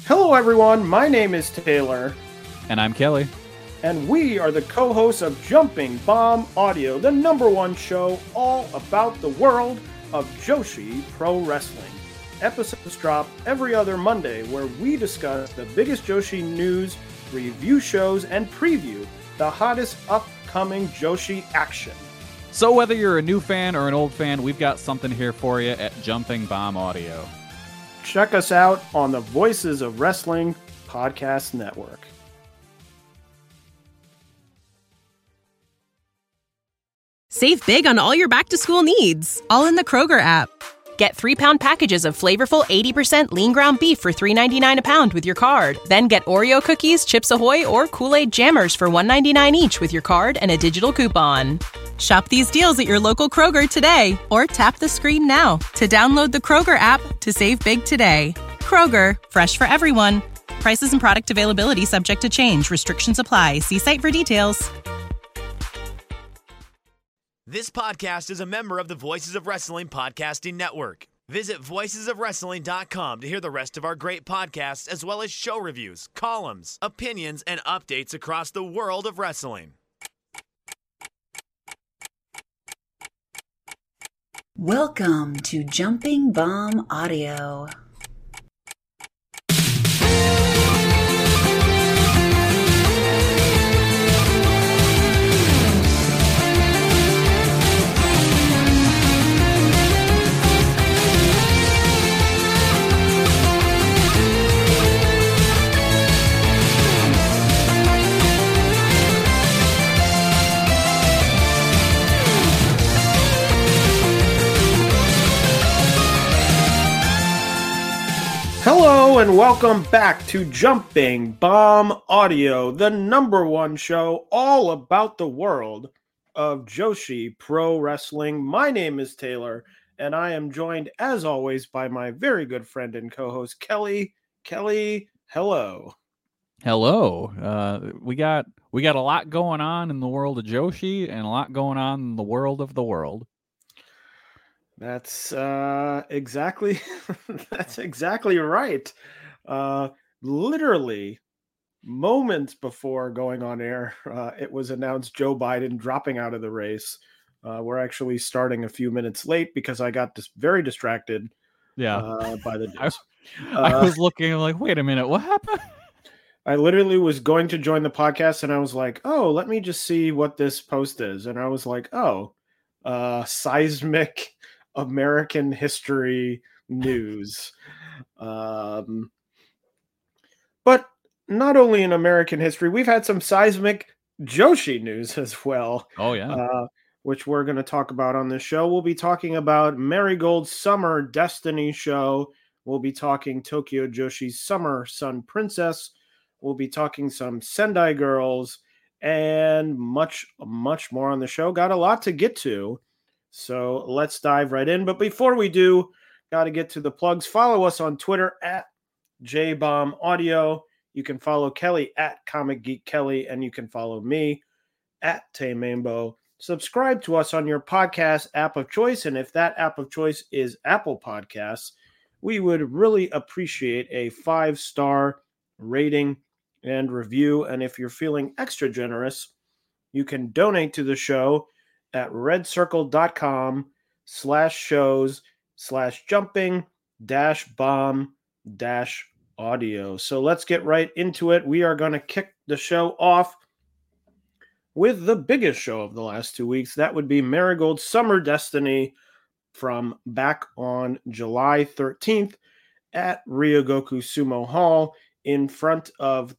Hello, everyone. My name is Taylor. And I'm Kelly. And we are the co-hosts of Jumping Bomb Audio, the #1 show all about the world of Joshi Pro Wrestling. Episodes drop every other Monday, where we discuss the biggest Joshi news, review shows, and preview the hottest upcoming Joshi action. So whether you're a new fan or an old fan, we've got something here for you at Jumping Bomb Audio. Check us out on the Voices of Wrestling Podcast Network. Save big on all your back-to-school needs, all in the Kroger app. Get 3-pound packages of flavorful 80% lean ground beef for $3.99 a pound with your card. Then get Oreo cookies, Chips Ahoy, or Kool-Aid Jammers for $1.99 each with your card and a digital coupon. Shop these deals at your local Kroger today, or tap the screen now to download the Kroger app to save big today. Kroger, fresh for everyone. Prices and product availability subject to change. Restrictions apply. See site for details. This podcast is a member of the Voices of Wrestling Podcasting Network. Visit voicesofwrestling.com to hear the rest of our great podcasts, as well as show reviews, columns, opinions, and updates across the world of wrestling. Welcome to Jumping Bomb Audio. Hello and welcome back to Jumping Bomb Audio, the #1 show all about the world of Joshi Pro Wrestling. My name is Taylor, and I am joined, as always, by my very good friend and co-host, Kelly. Kelly, hello. Hello. We got a lot going on in the world of Joshi and a lot going on in the world of the world. That's exactly that's exactly right. Literally moments before going on air, it was announced Joe Biden dropping out of the race. We're actually starting a few minutes late because I got very distracted. By the news. I was looking like, wait a minute, what happened? I literally was going to join the podcast and I was like, oh, let me just see what this post is. And I was like, oh, seismic American history news. But not only in American history, we've had some seismic Joshi news as well. Oh, yeah. Which we're going to talk about on this show. We'll be talking about Marigold's Summer Destiny show. We'll be talking Tokyo Joshi's Summer Sun Princess. We'll be talking some Sendai Girls and much, much more on the show. Got a lot to get to. So let's dive right in. But before we do, got to get to the plugs. Follow us on Twitter at JBombAudio. You can follow Kelly at Comic Geek Kelly, and you can follow me at Taymambo. Subscribe to us on your podcast app of choice, and if that app of choice is Apple Podcasts, we would really appreciate a 5-star rating and review. And if you're feeling extra generous, you can donate to the show at redcircle.com/shows/jumping-bomb-audio. So let's get right into it. We are going to kick the show off with the biggest show of the last 2 weeks. That would be Marigold's Summer Destiny from back on July 13th at Ryogoku Sumo Hall in front of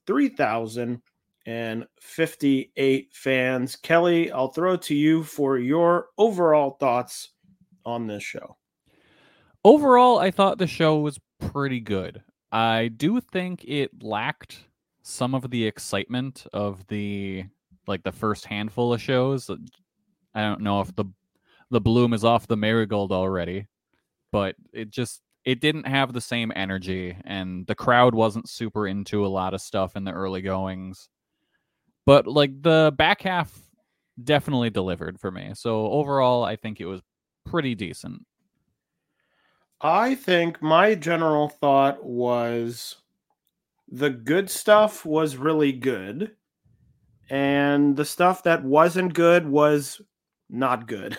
3,058 fans. Kelly, I'll throw it to you for your overall thoughts on this show. Overall, I thought the show was pretty good. I do think it lacked some of the excitement of the first handful of shows. I don't know if the bloom is off the marigold already, but it didn't have the same energy, and the crowd wasn't super into a lot of stuff in the early goings. But the back half definitely delivered for me. So overall, I think it was pretty decent. I think my general thought was the good stuff was really good, and the stuff that wasn't good was not good.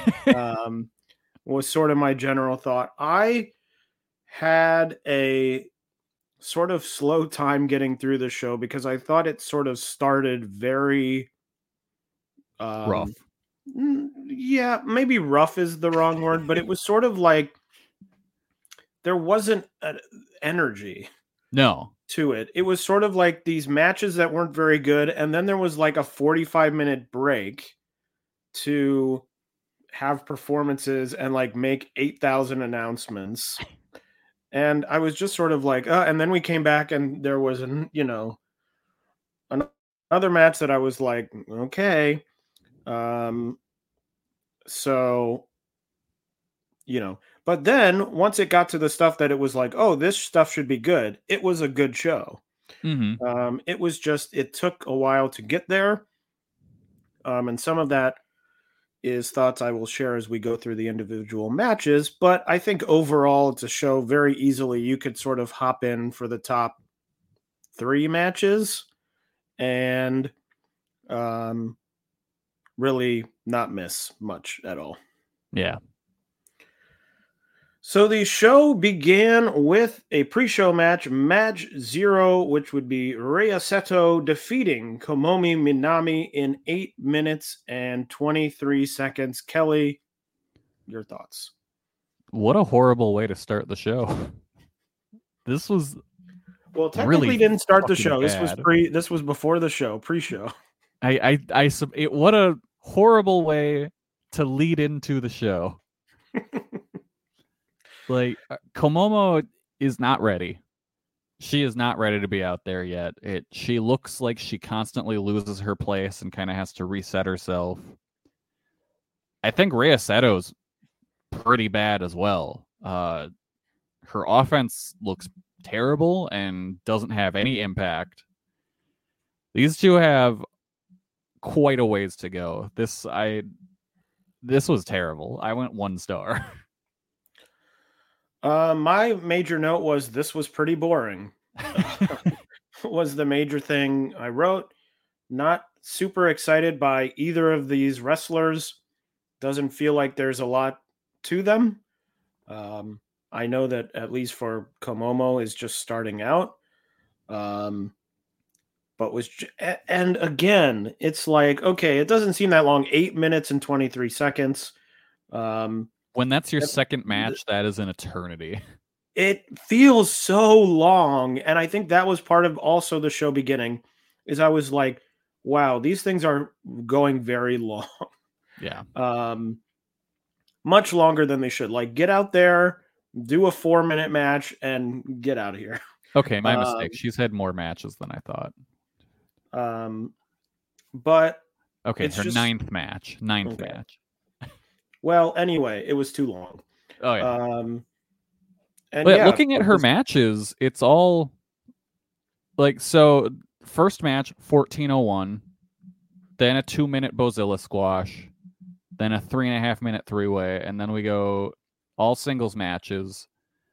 Was sort of my general thought. I had a sort of slow time getting through the show because I thought it sort of started very Rough. Yeah, maybe rough is the wrong word, but it was sort of like there wasn't an energy No. to it. It was sort of like these matches that weren't very good, and then there was like a 45-minute break to have performances and like make 8,000 announcements. And I was just sort of like, and then we came back and there was another match that I was like, okay. So, but then once it got to the stuff that it was like, oh, this stuff should be good. It was a good show. Mm-hmm. It was just, it took a while to get there. And some of that is thoughts I will share as we go through the individual matches. But I think overall, it's a show very easily. You could sort of hop in for the top 3 matches and really not miss much at all. Yeah. So the show began with a pre-show match 0, which would be Rhea Seto defeating Komomi Minami in 8 minutes and 23 seconds. Kelly, your thoughts? What a horrible way to start the show. This was technically really didn't start the show. bad. This was before the show, pre-show. What a horrible way to lead into the show. Like, Komomo is not ready. She is not ready to be out there yet. She looks like she constantly loses her place and kind of has to reset herself. I think Rhea Seto's pretty bad as well. Her offense looks terrible and doesn't have any impact. These two have quite a ways to go. This was terrible. I went 1 star. My major note was this was pretty boring. Was the major thing I wrote. Not super excited by either of these wrestlers. Doesn't feel like there's a lot to them. I know that at least for Komomo is just starting out. But and again, it's like, okay, it doesn't seem that long. 8 minutes and 23 seconds. When that's your second match, that is an eternity. It feels so long. And I think that was part of also the show beginning is I was like, wow, these things are going very long. Yeah. Much longer than they should. Like, get out there, do a 4-minute match, and get out of here. Okay, my mistake. She's had more matches than I thought. But okay, it's her just... 9th match. 9th match. Well, anyway, it was too long. Oh yeah. And but looking at her matches, it's all like, so first match 14:01, then a 2-minute Bozilla squash, then a 3.5-minute 3-way, and then we go all singles matches.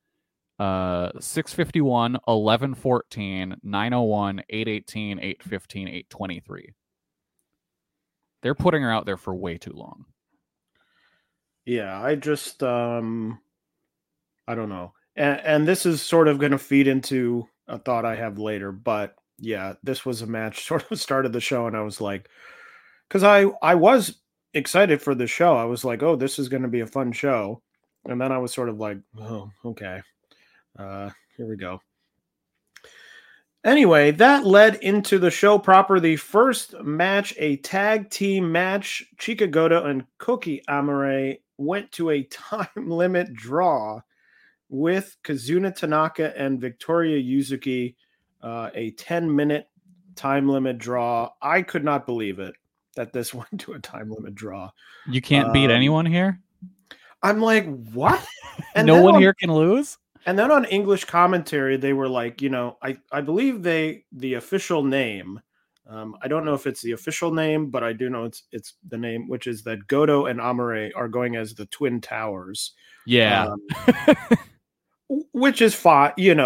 6:51, 11:14, 9:01, 8:18, 8:15, 8:23. They're putting her out there for way too long. Yeah, I just I don't know. And this is sort of going to feed into a thought I have later, but yeah, this was a match sort of started the show and I was like, because I was excited for the show. I was like, oh, this is going to be a fun show. And then I was sort of like, oh, okay. Here we go. Anyway, that led into the show proper. The first match, a tag team match. Chika Goto and Koki Amare went to a time limit draw with Kazuna Tanaka and Victoria Yuzuki, a 10-minute time limit draw. I could not believe it that this went to a time limit draw. You can't beat anyone here? I'm like, what? And no one here can lose? And then on English commentary, they were like, I believe the official name, I don't know if it's the official name, but I do know it's the name, which is that Goto and Amare are going as the Twin Towers. Yeah. Which is fine,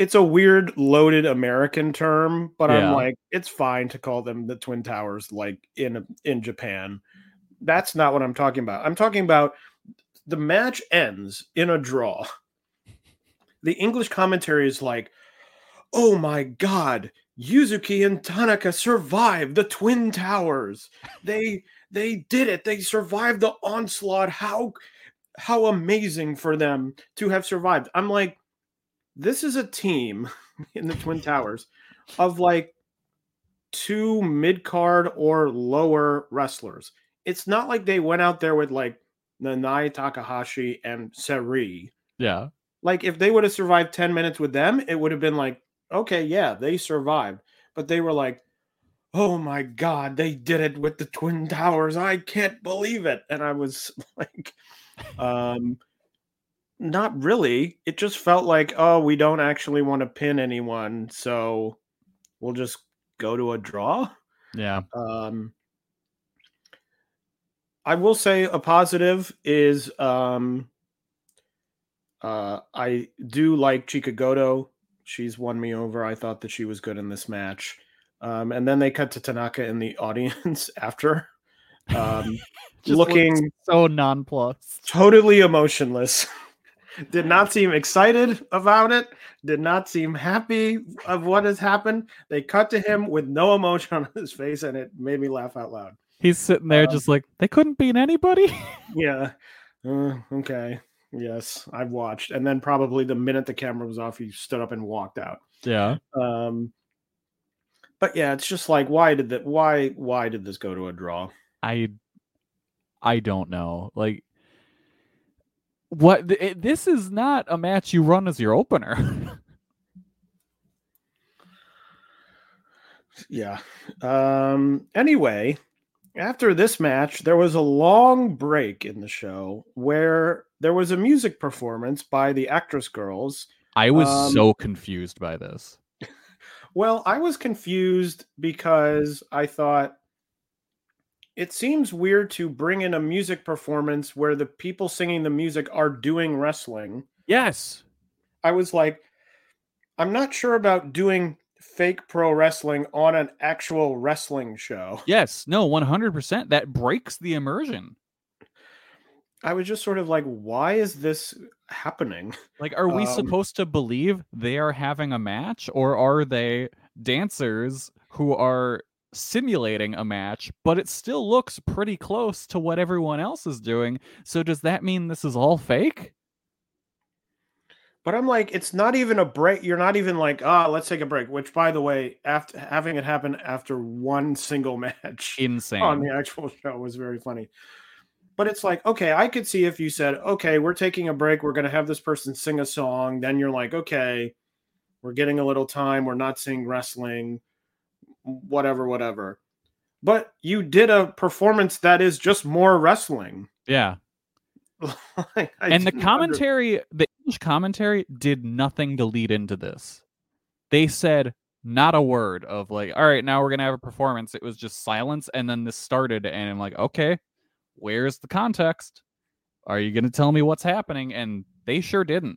it's a weird loaded American term, but I'm Yeah. like, it's fine to call them the Twin Towers, like in Japan. That's not what I'm talking about. I'm talking about the match ends in a draw. The English commentary is like, oh my God, Yuzuki and Tanaka survived the Twin Towers. They did it. They survived the onslaught. How amazing for them to have survived. I'm like, this is a team in the Twin Towers of like 2 mid-card or lower wrestlers. It's not like they went out there with like Nanae Takahashi and Seri. Yeah. Like if they would have survived 10 minutes with them, it would have been like, okay, yeah, they survived. But they were like, oh my God, they did it with the Twin Towers. I can't believe it. And I was like, not really. It just felt like, oh, we don't actually want to pin anyone, so we'll just go to a draw. Yeah. I will say a positive is I do like Chika Goto. She's won me over. I thought that she was good in this match. And then they cut to Tanaka in the audience after. Looking so nonplussed. Totally emotionless. Did not seem excited about it. Did not seem happy of what has happened. They cut to him with no emotion on his face, and it made me laugh out loud. He's sitting there just like, they couldn't beat anybody? Yeah. Okay. Yes, I've watched. And then probably the minute the camera was off, he stood up and walked out. Yeah. But yeah, it's just like, why did this go to a draw? I don't know. Like, what? This is not a match you run as your opener. Yeah. Anyway, after this match, there was a long break in the show where there was a music performance by the Actress Girls. I was so confused by this. Well, I was confused because I thought it seems weird to bring in a music performance where the people singing the music are doing wrestling. Yes. I was like, I'm not sure about doing fake pro wrestling on an actual wrestling show. Yes. No, 100%. That breaks the immersion. I was just sort of like, why is this happening? Like, are we supposed to believe they are having a match, or are they dancers who are simulating a match, but it still looks pretty close to what everyone else is doing? So does that mean this is all fake? But I'm like, it's not even a break. You're not even like, let's take a break. Which, by the way, after having it happen after one single match Insane on the actual show was very funny. But it's like, okay, I could see if you said, okay, we're taking a break. We're going to have this person sing a song. Then you're like, okay, we're getting a little time. We're not seeing wrestling, whatever. But you did a performance that is just more wrestling. Yeah. And the commentary, the English commentary did nothing to lead into this. They said not a word of like, all right, now we're going to have a performance. It was just silence. And then this started and I'm like, okay, where's the context? Are you going to tell me what's happening? And they sure didn't.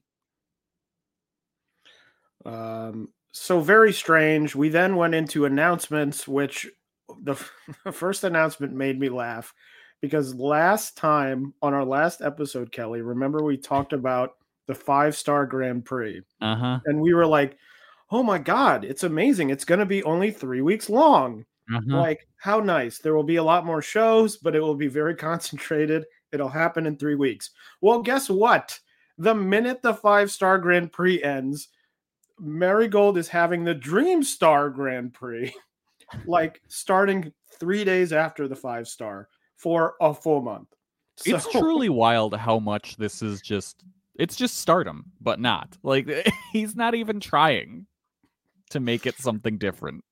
So very strange. We then went into announcements, which the first announcement made me laugh because last time on our last episode, Kelly, remember we talked about the 5-star Grand Prix. Uh-huh. And we were like, oh my God, it's amazing. It's going to be only 3 weeks long. Uh-huh. Like, how nice. There will be a lot more shows, but it will be very concentrated. It'll happen in 3 weeks. Well, guess what? The minute the 5-star Grand Prix ends, Marigold is having the Dream Star Grand Prix, like starting 3 days after the 5-star for a full month. So, it's truly wild how much this is it's just stardom, but not. Like, he's not even trying to make it something different.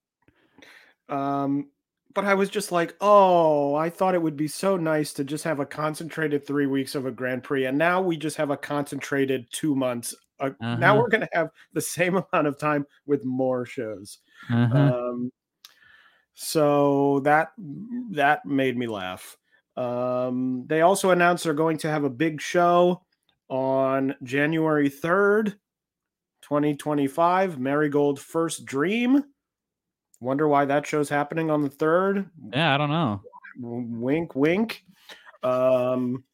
But I was just like, oh, I thought it would be so nice to just have a concentrated 3 weeks of a Grand Prix. And now we just have a concentrated 2 months. Now we're going to have the same amount of time with more shows. So that made me laugh. They also announced they're going to have a big show on January 3rd, 2025, Marigold First Dream. Wonder why that show's happening on the 3rd. Yeah, I don't know. Wink, wink. And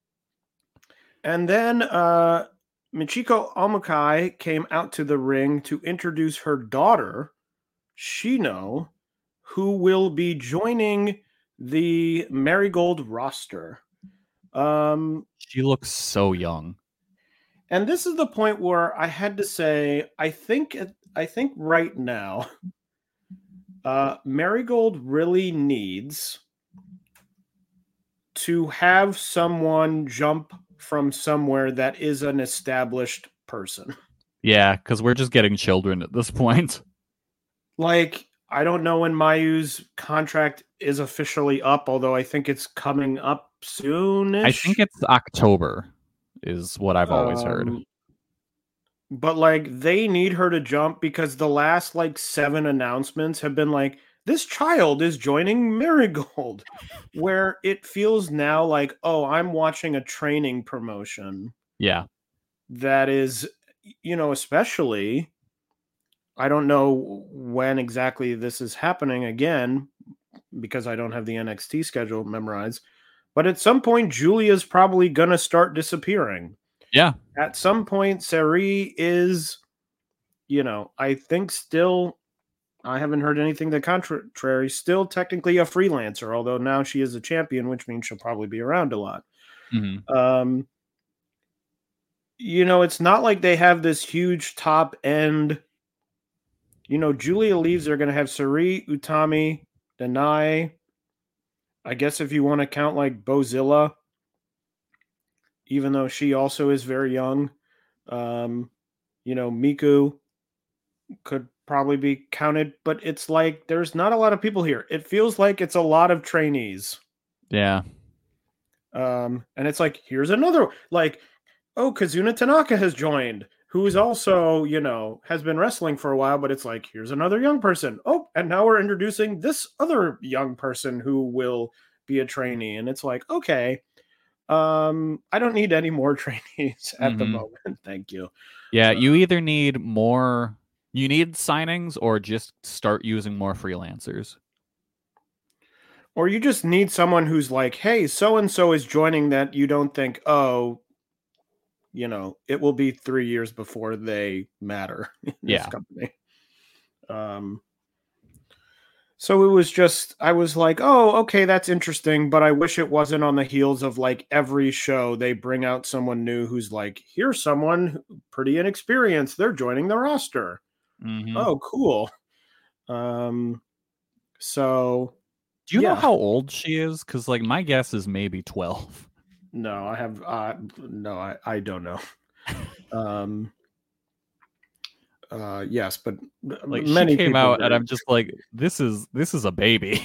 then Michiko Omukai came out to the ring to introduce her daughter, Shino, who will be joining the Marigold roster. She looks so young. And this is the point where I had to say, I think right now, Marigold really needs to have someone jump from somewhere that is an established person. Yeah, because we're just getting children at this point. Like, I don't know when Mayu's contract is officially up, although I think it's coming up soonish. I think it's October is what I've always heard. But like, they need her to jump because the last like 7 announcements have been like, this child is joining Marigold, where it feels now like, oh, I'm watching a training promotion. Yeah. That is, especially, I don't know when exactly this is happening again, because I don't have the NXT schedule memorized. But at some point, Julia's probably going to start disappearing. Yeah. At some point, Sari is, I think still, I haven't heard anything to the contrary, still technically a freelancer, although now she is a champion, which means she'll probably be around a lot. Mm-hmm. It's not like they have this huge top end. Julia leaves, they're going to have Sari, Utami, Denai. I guess if you want to count like Bozilla, even though she also is very young, Miku could probably be counted, but it's like there's not a lot of people here. It feels like it's a lot of trainees. Yeah. And it's like, here's another, like, oh, Kazuna Tanaka has joined, who is also, has been wrestling for a while, but it's like, here's another young person. Oh, and now we're introducing this other young person who will be a trainee. And it's like, okay, I don't need any more trainees at the moment. Thank you. Yeah, you either need more, you need signings or just start using more freelancers. Or you just need someone who's like, hey, so-and-so is joining that you don't think, oh, it will be 3 years before they matter in this company. So it was just, I was like, oh, okay, that's interesting, but I wish it wasn't on the heels of like every show they bring out someone new who's like, here's someone pretty inexperienced, they're joining the roster. Mm-hmm. Oh, cool. So do you know how old she is? Because like my guess is maybe 12. No, I have I don't know. Yes, but like many she came people out did. and I'm just like, this is a baby.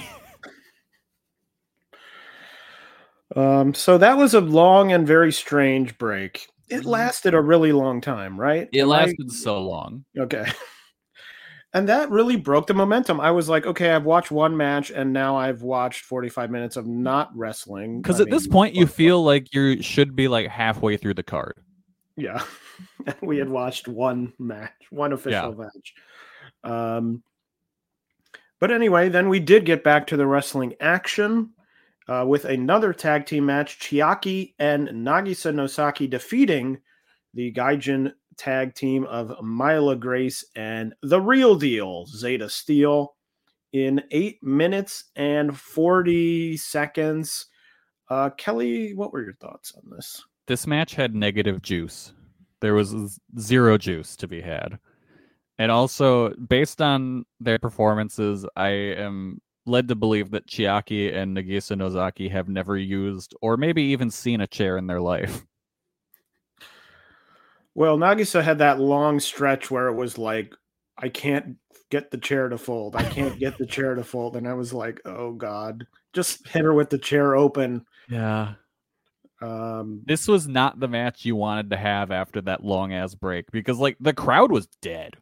So that was a long and very strange break. It lasted a really long time, right? It lasted so long. Okay. And that really broke the momentum. I was like, okay, I've watched one match and now I've watched 45 minutes of not wrestling. Because at this point, you feel like you should be like halfway through the card. Yeah. We had watched one match, one official match. But anyway, then we did get back to the wrestling action with another tag team match, Chiaki and Nagisa Nosaki defeating the Gaijin tag team of Myla Grace and The Real Deal, Zeta Steel, in 8 minutes and 40 seconds. Kelly, what were your thoughts on this? This match had negative juice. There was zero juice to be had. And also, based on their performances, I am led to believe that Chiaki and Nagisa Nosaki have never used or maybe even seen a chair in their life. Well, Nagisa had that long stretch where it was like, I can't get the chair to fold. I can't get the chair to fold. And I was like, oh, God, just hit her with the chair open. Yeah. This was not the match you wanted to have after that long ass break because like the crowd was dead.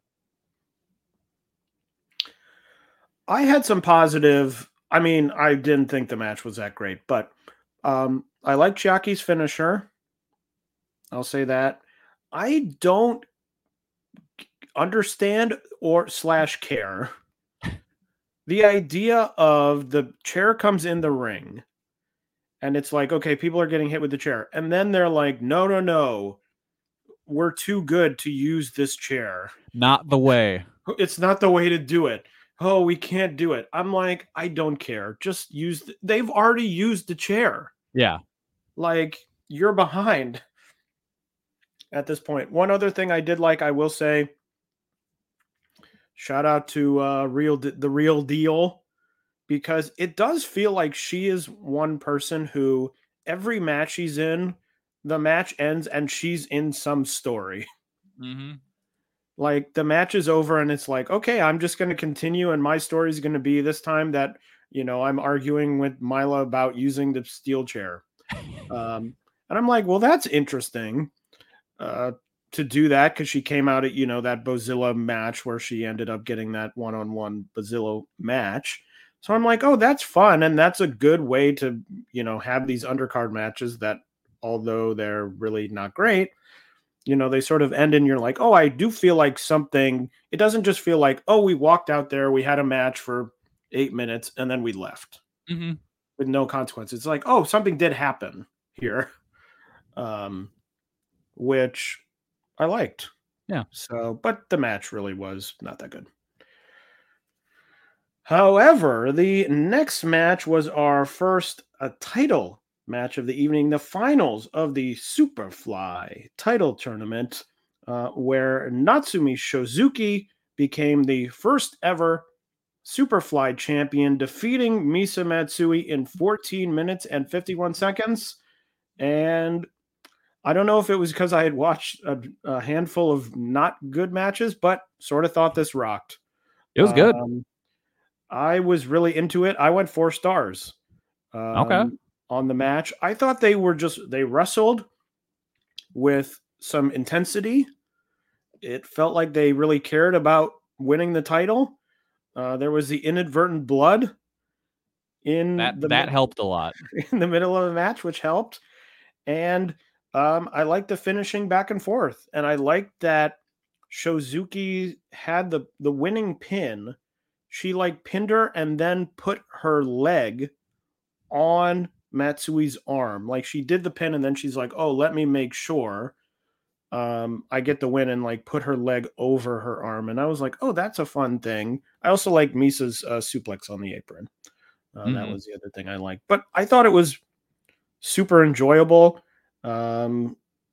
I had some positive. I mean, I didn't think the match was that great, but I like Chiaki's finisher. I'll say that. I don't understand or / care the idea of the chair comes in the ring and it's like, okay, people are getting hit with the chair. And then they're like, no. We're too good to use this chair. Not the way. It's not the way to do it. Oh, we can't do it. I'm like, I don't care. Just use. They've already used the chair. Yeah. Like, you're behind at this point. One other thing I did like, I will say, shout out to the Real Deal, because it does feel like she is one person who every match she's in, the match ends and she's in some story. Mm-hmm. Like, the match is over and it's like, okay, I'm just going to continue. And my story is going to be this time that, I'm arguing with Mila about using the steel chair. And I'm like, well, that's interesting to do that, because she came out at, that Bozilla match where she ended up getting that one-on-one Bozilla match. So I'm like, oh, that's fun. And that's a good way to, have these undercard matches that, although they're really not great, they sort of end and you're like, oh, I do feel like something. It doesn't just feel like, oh, we walked out there, we had a match for 8 minutes, and then we left with no consequences. It's like, oh, something did happen here, which I liked. Yeah. So, but the match really was not that good. However, the next match was our first title match of the evening, the finals of the Superfly title tournament, where Natsumi Shozuki became the first ever Superfly champion, defeating Misa Matsui in 14 minutes and 51 seconds. And I don't know if it was because I had watched a handful of not good matches, but sort of thought this rocked. It was good. I was really into it. I went 4 stars. Okay. On the match. I thought they wrestled with some intensity. It felt like they really cared about winning the title. There was the inadvertent blood in that helped a lot in the middle of the match, which helped. And I liked the finishing back and forth. And I liked that Shozuki had the winning pin. She pinned her and then put her leg on Matsui's arm. Like, she did the pin and then she's like, oh, let me make sure I get the win, and put her leg over her arm. And I was like, oh, that's a fun thing. I also like Misa's suplex on the apron. That was the other thing I liked. But I thought it was super enjoyable. 2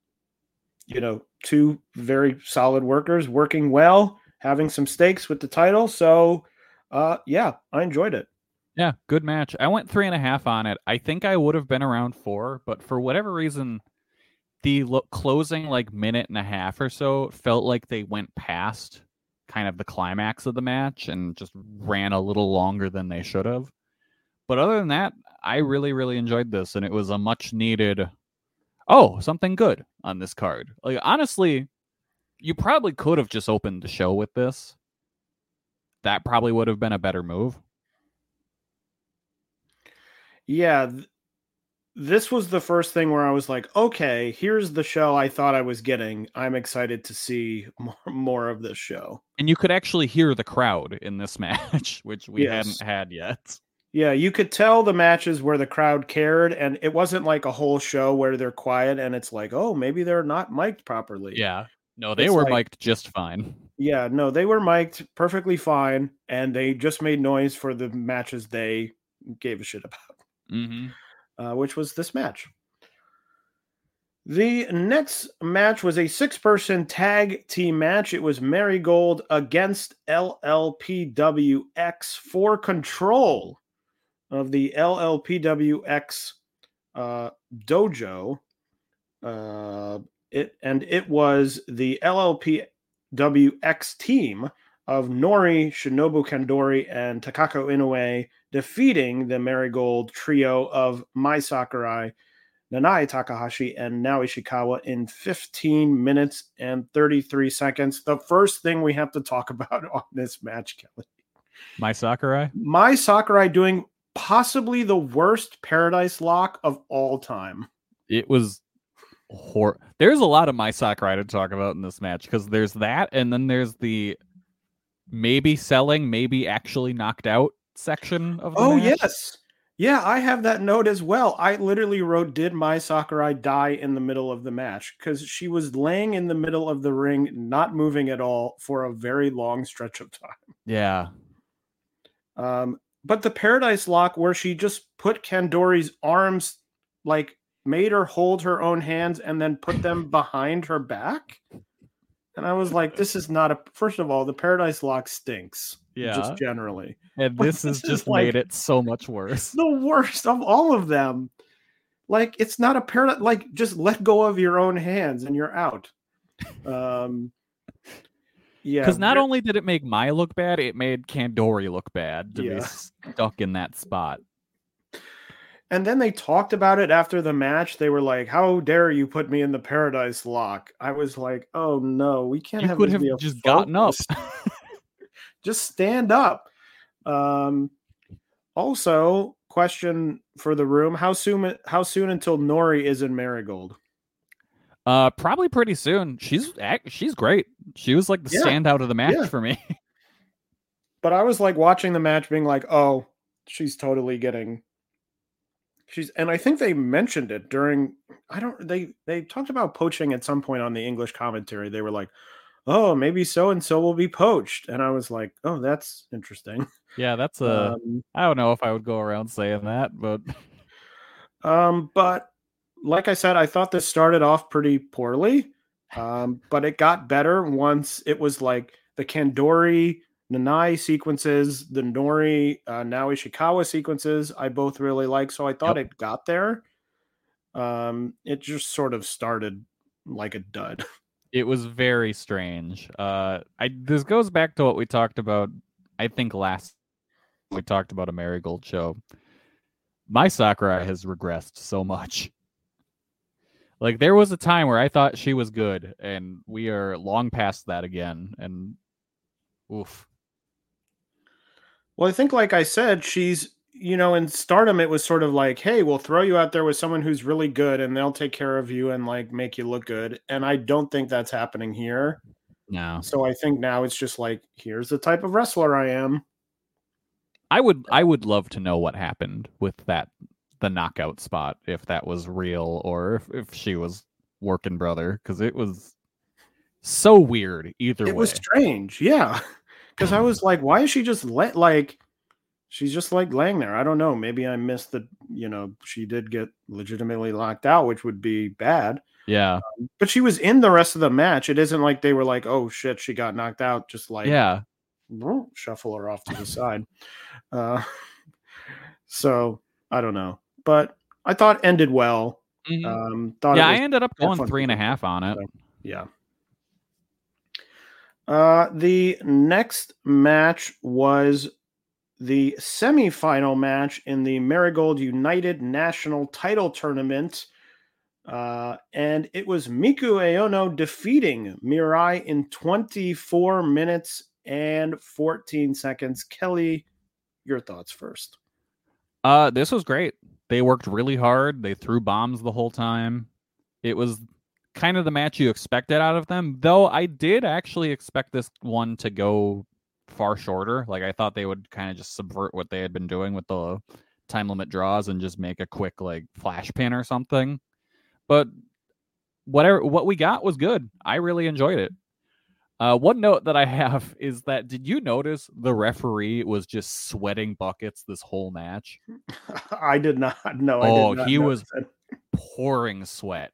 very solid workers working well, having some stakes with the title. So yeah, I enjoyed it. Yeah, good match. I went 3.5 on it. I think I would have been around 4, but for whatever reason, the closing minute and a half or so felt like they went past kind of the climax of the match and just ran a little longer than they should have. But other than that, I really, really enjoyed this, and it was a much needed, something good on this card. Honestly, you probably could have just opened the show with this. That probably would have been a better move. Yeah, this was the first thing where I was like, okay, here's the show I thought I was getting. I'm excited to see more of this show. And you could actually hear the crowd in this match, which we hadn't had yet. Yeah, you could tell the matches where the crowd cared, and it wasn't like a whole show where they're quiet and it's like, oh, maybe they're not mic'd properly. Yeah. No, they were mic'd just fine. Yeah, no, they were mic'd perfectly fine, and they just made noise for the matches they gave a shit about. Which was this match. The next match was a 6-person tag team match. It was Marigold against LLPWX for control of the LLPWX dojo. It was the LLPWX team of Nori, Shinobu Kandori, and Takako Inoue defeating the Marigold trio of Mai Sakurai, Nanae Takahashi, and Nao Ishikawa in 15 minutes and 33 seconds. The first thing we have to talk about on this match, Kelly. Mai Sakurai? Mai Sakurai doing possibly the worst Paradise Lock of all time. It was There's a lot of Mai Sakurai to talk about in this match, because there's that, and then there's the maybe selling, maybe actually knocked out section of the match. Yes. Yeah, I have that note as well. I literally wrote, did Mai Sakurai die in the middle of the match? Because she was laying in the middle of the ring, not moving at all for a very long stretch of time. Yeah. But the Paradise Lock, where she just put Kandori's arms, like made her hold her own hands and then put them behind her back. And I was like, this is not first of all, the Paradise Lock stinks. Yeah. Just generally. And this has just made it so much worse. The worst of all of them. Like, it's not a paradise. Like, just let go of your own hands and you're out. Yeah. Because not only did it make Mai look bad, it made Kandori look bad to be stuck in that spot. And then they talked about it after the match. They were like, how dare you put me in the Paradise Lock? I was like, oh no, we can't have this be a just gotten up. Just stand up. Also, question for the room: How soon until Nori is in Marigold? Probably pretty soon. She's great. She was like the standout of the match for me. But I was like watching the match, being like, oh, she's totally getting. And I think they mentioned it during. They talked about poaching at some point on the English commentary. They were like, oh, maybe so and so will be poached. And I was like, oh, that's interesting. Yeah, that's I don't know if I would go around saying that, but but like I said, I thought this started off pretty poorly. But it got better once it was like the Kandori Nanai sequences, the Nori Nao Ishikawa sequences, I both really like. So I thought it got there. It just sort of started like a dud. It was very strange. This goes back to what we talked about, I think last we talked about a Marigold show. Mai Sakurai has regressed so much. Like, there was a time where I thought she was good, and we are long past that again. And oof. Well, I think, like I said, she's, in Stardom, it was sort of like, hey, we'll throw you out there with someone who's really good and they'll take care of you and like make you look good. And I don't think that's happening here. No. So I think now it's just like, here's the type of wrestler I am. I would love to know what happened with the knockout spot, if that was real or if she was working brother, because it was so weird either way. It was strange. Yeah. Because I was like, why is she just she's just like laying there. I don't know. Maybe I missed that, she did get legitimately locked out, which would be bad. Yeah. But she was in the rest of the match. It isn't like they were like, oh shit, she got knocked out. Just like, shuffle her off to the side. So I don't know, but I thought ended well. Mm-hmm. I ended up going 3.5 on it. So, yeah. The next match was the semifinal match in the Marigold United National Title Tournament. And it was Miku Aono defeating Mirai in 24 minutes and 14 seconds. Kelly, your thoughts first. This was great. They worked really hard. They threw bombs the whole time. It was kind of the match you expected out of them, though I did actually expect this one to go far shorter. Like, I thought they would kind of just subvert what they had been doing with the time limit draws and just make a quick like flash pin or something. But what we got was good. I really enjoyed it. One note that I have is that, did you notice the referee was just sweating buckets this whole match? I did not. No, I did not. He was pouring sweat.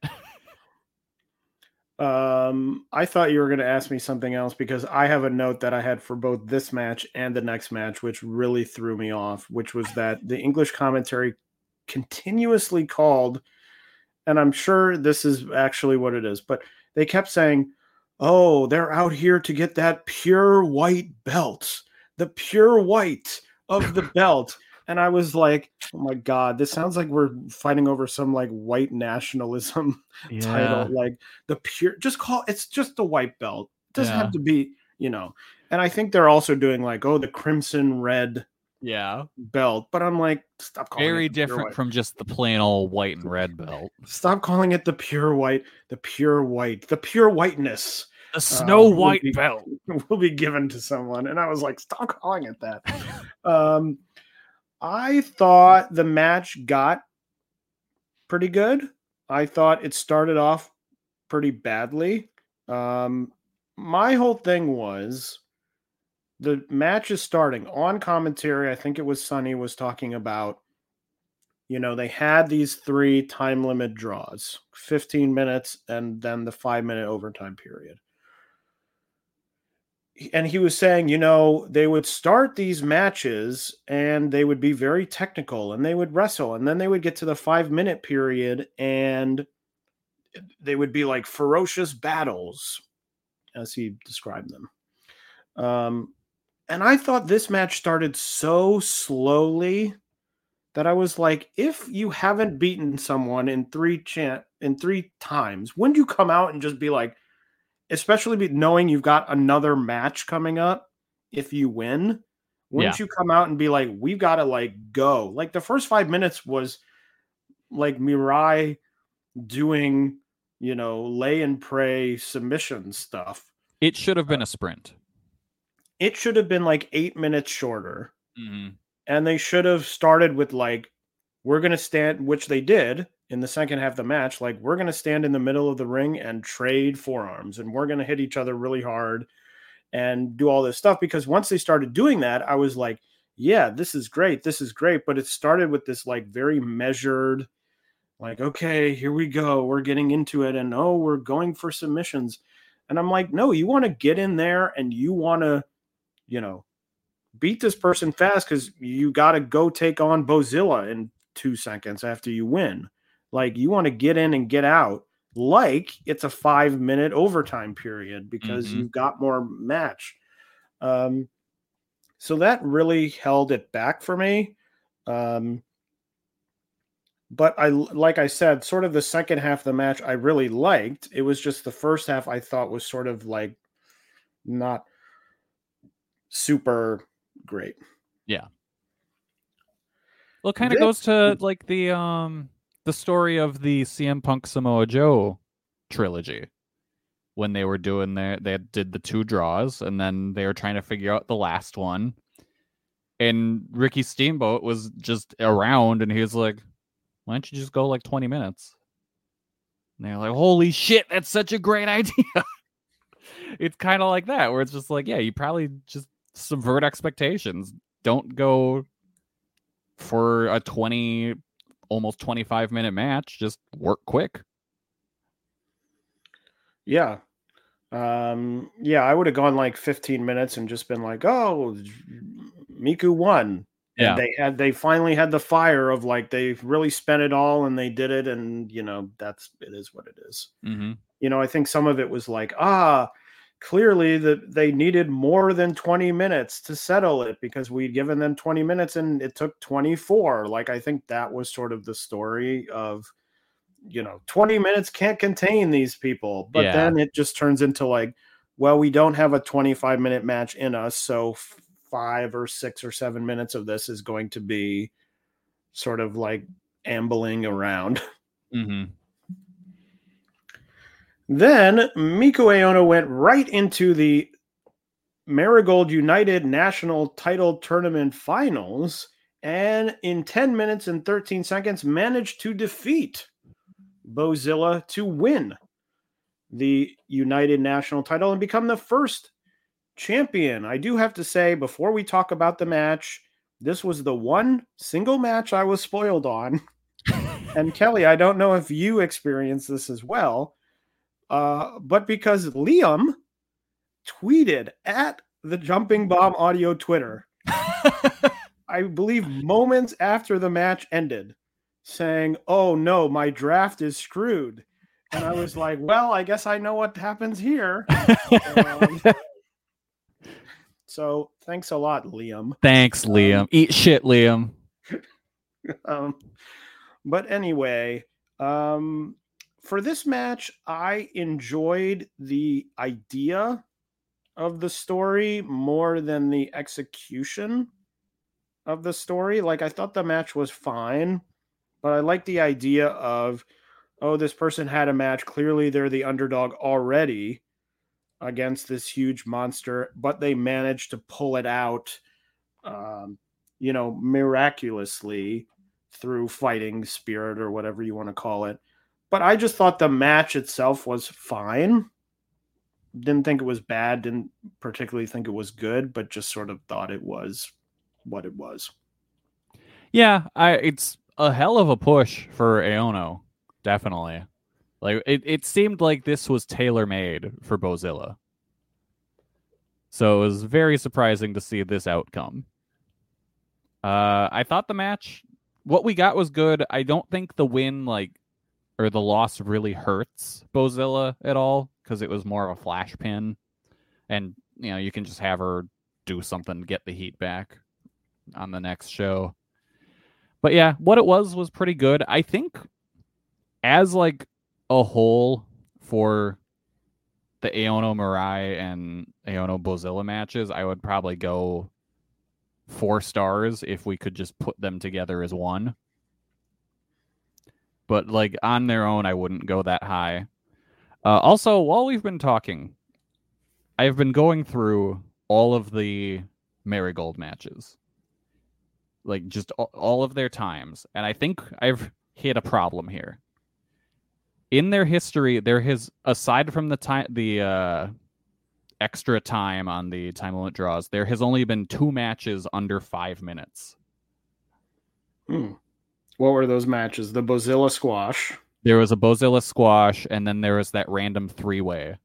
I thought you were going to ask me something else, because I have a note that I had for both this match and the next match, which really threw me off, which was that the English commentary continuously called, and I'm sure this is actually what it is, but they kept saying, oh, they're out here to get that pure white belt, the pure white of the belt. And I was like, oh my God, this sounds like we're fighting over some like white nationalism title. Like the pure, it's just the white belt. It doesn't have to be, And I think they're also doing like, oh, the crimson red Yeah. belt, but I'm like, stop calling Very it the pure different white. from just the plain old white and red belt. Stop calling it the pure white, the pure whiteness. The Snow will White be- belt. will be given to someone. And I was like, stop calling it that. I thought the match got pretty good. I thought it started off pretty badly. My whole thing was the match is starting on commentary. I think it was Sonny was talking about, they had these 3 time limit draws, 15 minutes, and then the 5-minute overtime period. And he was saying, they would start these matches and they would be very technical and they would wrestle. And then they would get to the 5-minute period and they would be like ferocious battles, as he described them. And I thought this match started so slowly that I was like, if you haven't beaten someone in 3 times, wouldn't you come out and just be like, especially knowing you've got another match coming up, if you win, wouldn't you come out and be like, we've got to like go? Like the first 5 minutes was like Mirai doing, lay and pray submission stuff. It should have been a sprint. It should have been like 8 minutes shorter. Mm-hmm. And they should have started with like, we're going to stand, which they did in the second half of the match. Like, we're going to stand in the middle of the ring and trade forearms and we're going to hit each other really hard and do all this stuff. Because once they started doing that, I was like, yeah, this is great. This is great. But it started with this like very measured, like, okay, here we go. We're getting into it. And we're going for submissions. And I'm like, no, you want to get in there and you want to, beat this person fast because you got to go take on Bozilla in 2 seconds after you win. Like, you want to get in and get out like it's a 5-minute overtime period because you've got more match. So that really held it back for me. But like I said, sort of the second half of the match I really liked. It was just the first half I thought was sort of like not super great. Yeah. Well, it kind of goes to like the story of the CM Punk Samoa Joe trilogy when they were doing they did the 2 draws and then they were trying to figure out the last one. And Ricky Steamboat was just around and he was like, why don't you just go like 20 minutes? And they're like, holy shit, that's such a great idea. It's kind of like that, where it's just like, yeah, you probably just subvert expectations. Don't go for a 20, almost 25-minute match. Just work quick. Yeah. I would have gone like 15 minutes and just been like, oh, Miku won. Yeah. And they finally had the fire of like, they really spent it all and they did it. And, it is what it is. Mm-hmm. I think some of it was like, clearly that they needed more than 20 minutes to settle it because we'd given them 20 minutes and it took 24. Like, I think that was sort of the story of, 20 minutes can't contain these people. But then it just turns into like, well, we don't have a 25-minute match in us. So 5 or 6 or 7 minutes of this is going to be sort of like ambling around. Mm-hmm. Then Miku Aono went right into the Marigold United National Title Tournament Finals and in 10 minutes and 13 seconds managed to defeat Bozilla to win the United National title and become the first champion. I do have to say, before we talk about the match, this was the one single match I was spoiled on. And Kelly, I don't know if you experienced this as well. But because Liam tweeted at the Jumping Bomb Audio Twitter, I believe moments after the match ended, saying, oh no, my draft is screwed. And I was like, well, I guess I know what happens here. So thanks a lot, Liam. Thanks, Liam. Eat shit, Liam. But anyway, for this match, I enjoyed the idea of the story more than the execution. of the story. Like, I thought the match was fine, but I like the idea of, oh, this person had a match. Clearly, they're the underdog already against this huge monster, but they managed to pull it out, miraculously through fighting spirit or whatever you want to call it. But I just thought the match itself was fine. Didn't think it was bad. Didn't particularly think it was good, but just sort of thought it was what it was. Yeah, it's a hell of a push for Aono, definitely. Like it seemed like this was tailor-made for Bozilla. So it was very surprising to see this outcome. I thought the match, what we got was good. I don't think the win, or the loss really hurts Bozilla at all, because it was more of a flash pin. And, you can just have her do something to get the heat back on the next show. But yeah, what it was pretty good. I think as a whole for the Aono Mirai and Aono Bozilla matches, I would probably go 4 stars if we could just put them together as one. But on their own, I wouldn't go that high. Also, while we've been talking, I've been going through all of the Marigold matches. Just all of their times. And I think I've hit a problem here. In their history, there has, aside from the extra time on the time limit draws, there has only been 2 matches under 5 minutes. What were those matches? The Bozilla squash. There was a Bozilla squash, and then there was that random 3-way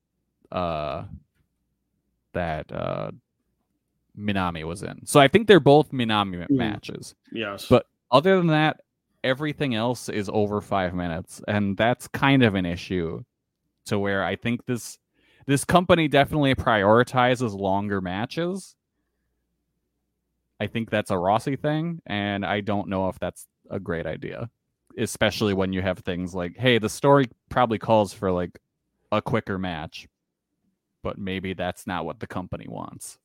that Minami was in. So I think they're both Minami matches. Yes. But other than that, everything else is over 5 minutes, and that's kind of an issue to where I think this company definitely prioritizes longer matches. I think that's a Rossi thing, and I don't know if that's a great idea, especially when you have things like, hey, the story probably calls for a quicker match, but maybe that's not what the company wants.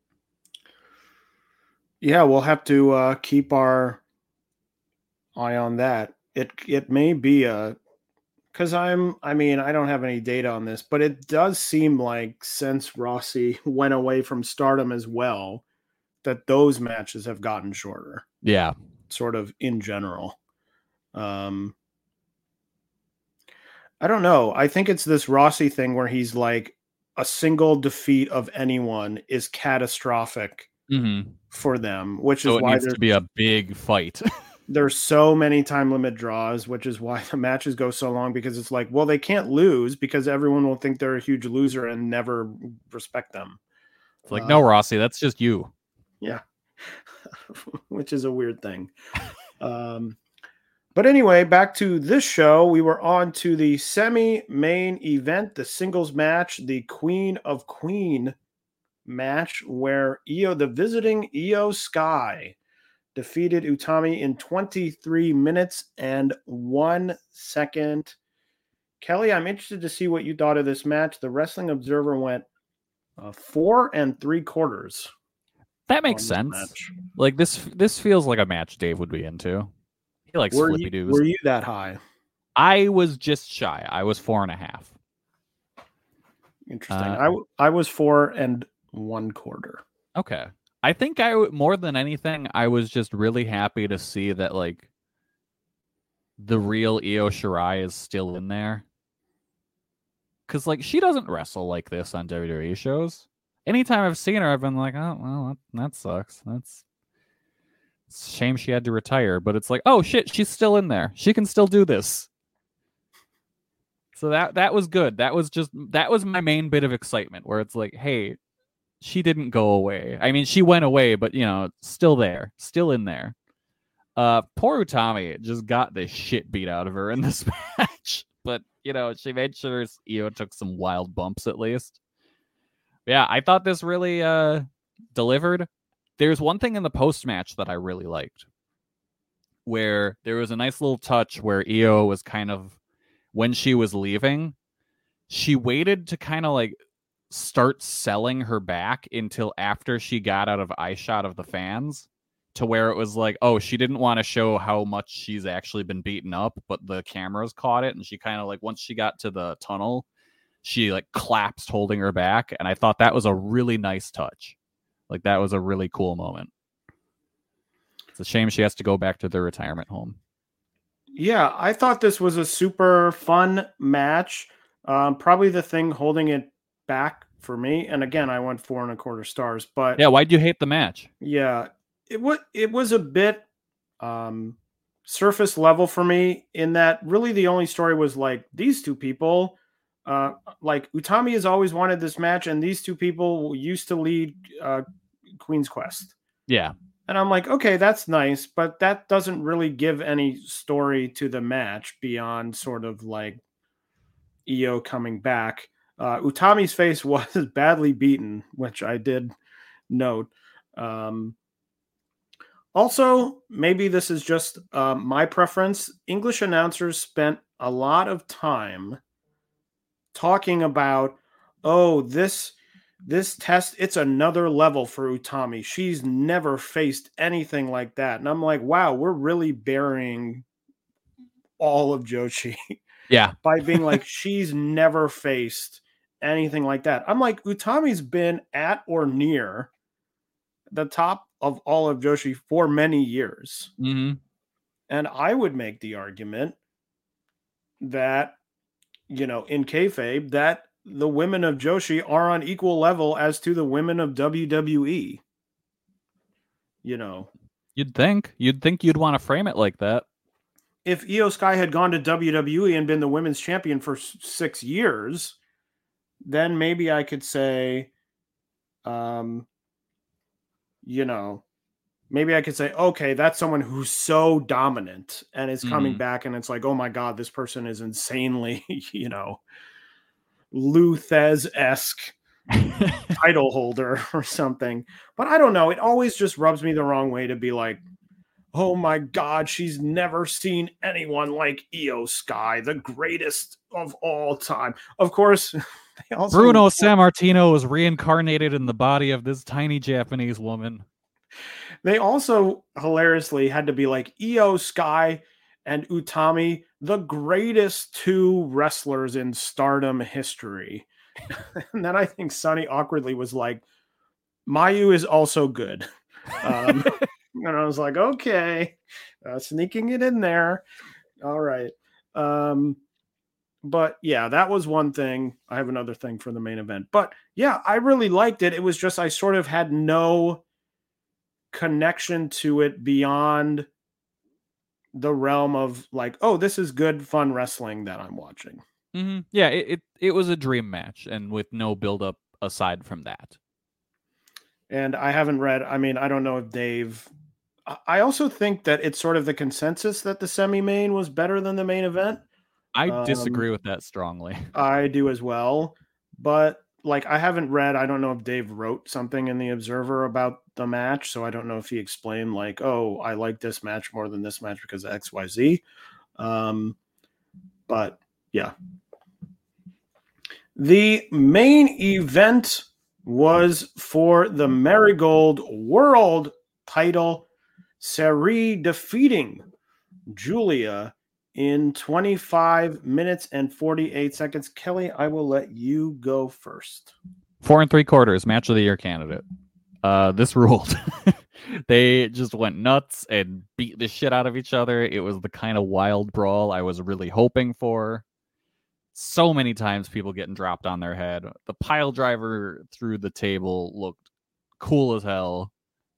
Yeah, we'll have to keep our eye on that. It may be because I don't have any data on this, but it does seem like since Rossi went away from Stardom as well, that those matches have gotten shorter. Yeah. Sort of in general. I don't know. I think it's this Rossi thing where he's like, a single defeat of anyone is catastrophic for them, which is why it needs to be a big fight. There's so many time limit draws, which is why the matches go so long, because it's like, well, they can't lose because everyone will think they're a huge loser and never respect them. It's like, no, Rossi, that's just you. Yeah. Which is a weird thing. But anyway, back to this show. We were on to the semi-main event, the singles match, the Queen of Queen match, where the visiting Io Sky defeated Utami in 23 minutes and 1 second. Kelly, I'm interested to see what you thought of this match. The Wrestling Observer went 4 3/4. That makes sense. This feels like a match Dave would be into. He likes flippy doos. Were you that high? I was just shy. I was 4.5. Interesting. I was 4 1/4. Okay. I think more than anything, I was just really happy to see that the real Io Shirai is still in there. Because she doesn't wrestle like this on WWE shows. Anytime I've seen her, I've been like, oh, well, that sucks. It's a shame she had to retire. But it's like, oh, shit, she's still in there. She can still do this. So that was good. That was my main bit of excitement, where it's like, hey, she didn't go away. I mean, she went away, but, still there. Still in there. Poor Utami just got the shit beat out of her in this match. But, she made sure Io took some wild bumps at least. Yeah, I thought this really delivered. There's one thing in the post-match that I really liked, where there was a nice little touch where Io was kind of, when she was leaving, she waited to kind of start selling her back until after she got out of eye shot of the fans to where it was like, oh, she didn't want to show how much she's actually been beaten up, but the cameras caught it, and she kind of like, once she got to the tunnel, she like collapsed holding her back, and I thought that was a really nice touch. Like, that was a really cool moment. It's a shame she has to go back to the retirement home. Yeah, I thought this was a super fun match. Probably the thing holding it back for me, and again, I went 4.25 stars. But yeah, why'd you hate the match? Yeah, it was a bit surface level for me, in that really the only story was like these two people. Like Utami has always wanted this match, and these two people used to lead Queen's Quest. Yeah. And I'm like, okay, that's nice, but that doesn't really give any story to the match beyond sort of like Io coming back. Utami's face was badly beaten, which I did note. Also, maybe this is just my preference. English announcers spent a lot of time talking about, oh, this test, it's another level for Utami. She's never faced anything like that. And I'm like, wow, we're really burying all of Joshi. Yeah. By being like, she's never faced anything like that. I'm like, Utami's been at or near the top of all of Joshi for many years. Mm-hmm. And I would make the argument that, in kayfabe, that the women of Joshi are on equal level as to the women of WWE. You'd think you'd want to frame it like that. If Io Sky had gone to WWE and been the women's champion for 6 years, then maybe I could say, maybe I could say, okay, that's someone who's so dominant and is coming back, and it's like, oh my God, this person is insanely, Lou Thez-esque title holder or something. But I don't know. It always just rubs me the wrong way to be like, oh my God, she's never seen anyone like Io Sky, the greatest of all time. Of course, Bruno Sammartino was reincarnated in the body of this tiny Japanese woman. They also hilariously had to be like, Io Sky and Utami, the greatest two wrestlers in Stardom history. And then I think Sonny awkwardly was like, Mayu is also good. And I was like, okay, sneaking it in there. All right. But yeah, that was one thing. I have another thing for the main event. But yeah, I really liked it. It was just I sort of had no connection to it beyond the realm of like, oh, this is good, fun wrestling that I'm watching. Mm-hmm. Yeah, it was a dream match, and with no build-up aside from that. And I haven't read, I don't know if Dave... I also think that it's sort of the consensus that the semi-main was better than the main event. I disagree with that strongly. I do as well. But like, I haven't read, I don't know if Dave wrote something in the Observer about the match, so I don't know if he explained like, oh, I like this match more than this match because of XYZ. But yeah. The main event was for the Marigold World title, Sareee defeating Giulia in 25 minutes and 48 seconds. Kelly, I will let you go first. 4 3/4 match of the year candidate. This ruled. They just went nuts and beat the shit out of each other. It was the kind of wild brawl I was really hoping for. So many times people getting dropped on their head. The pile driver through the table looked cool as hell.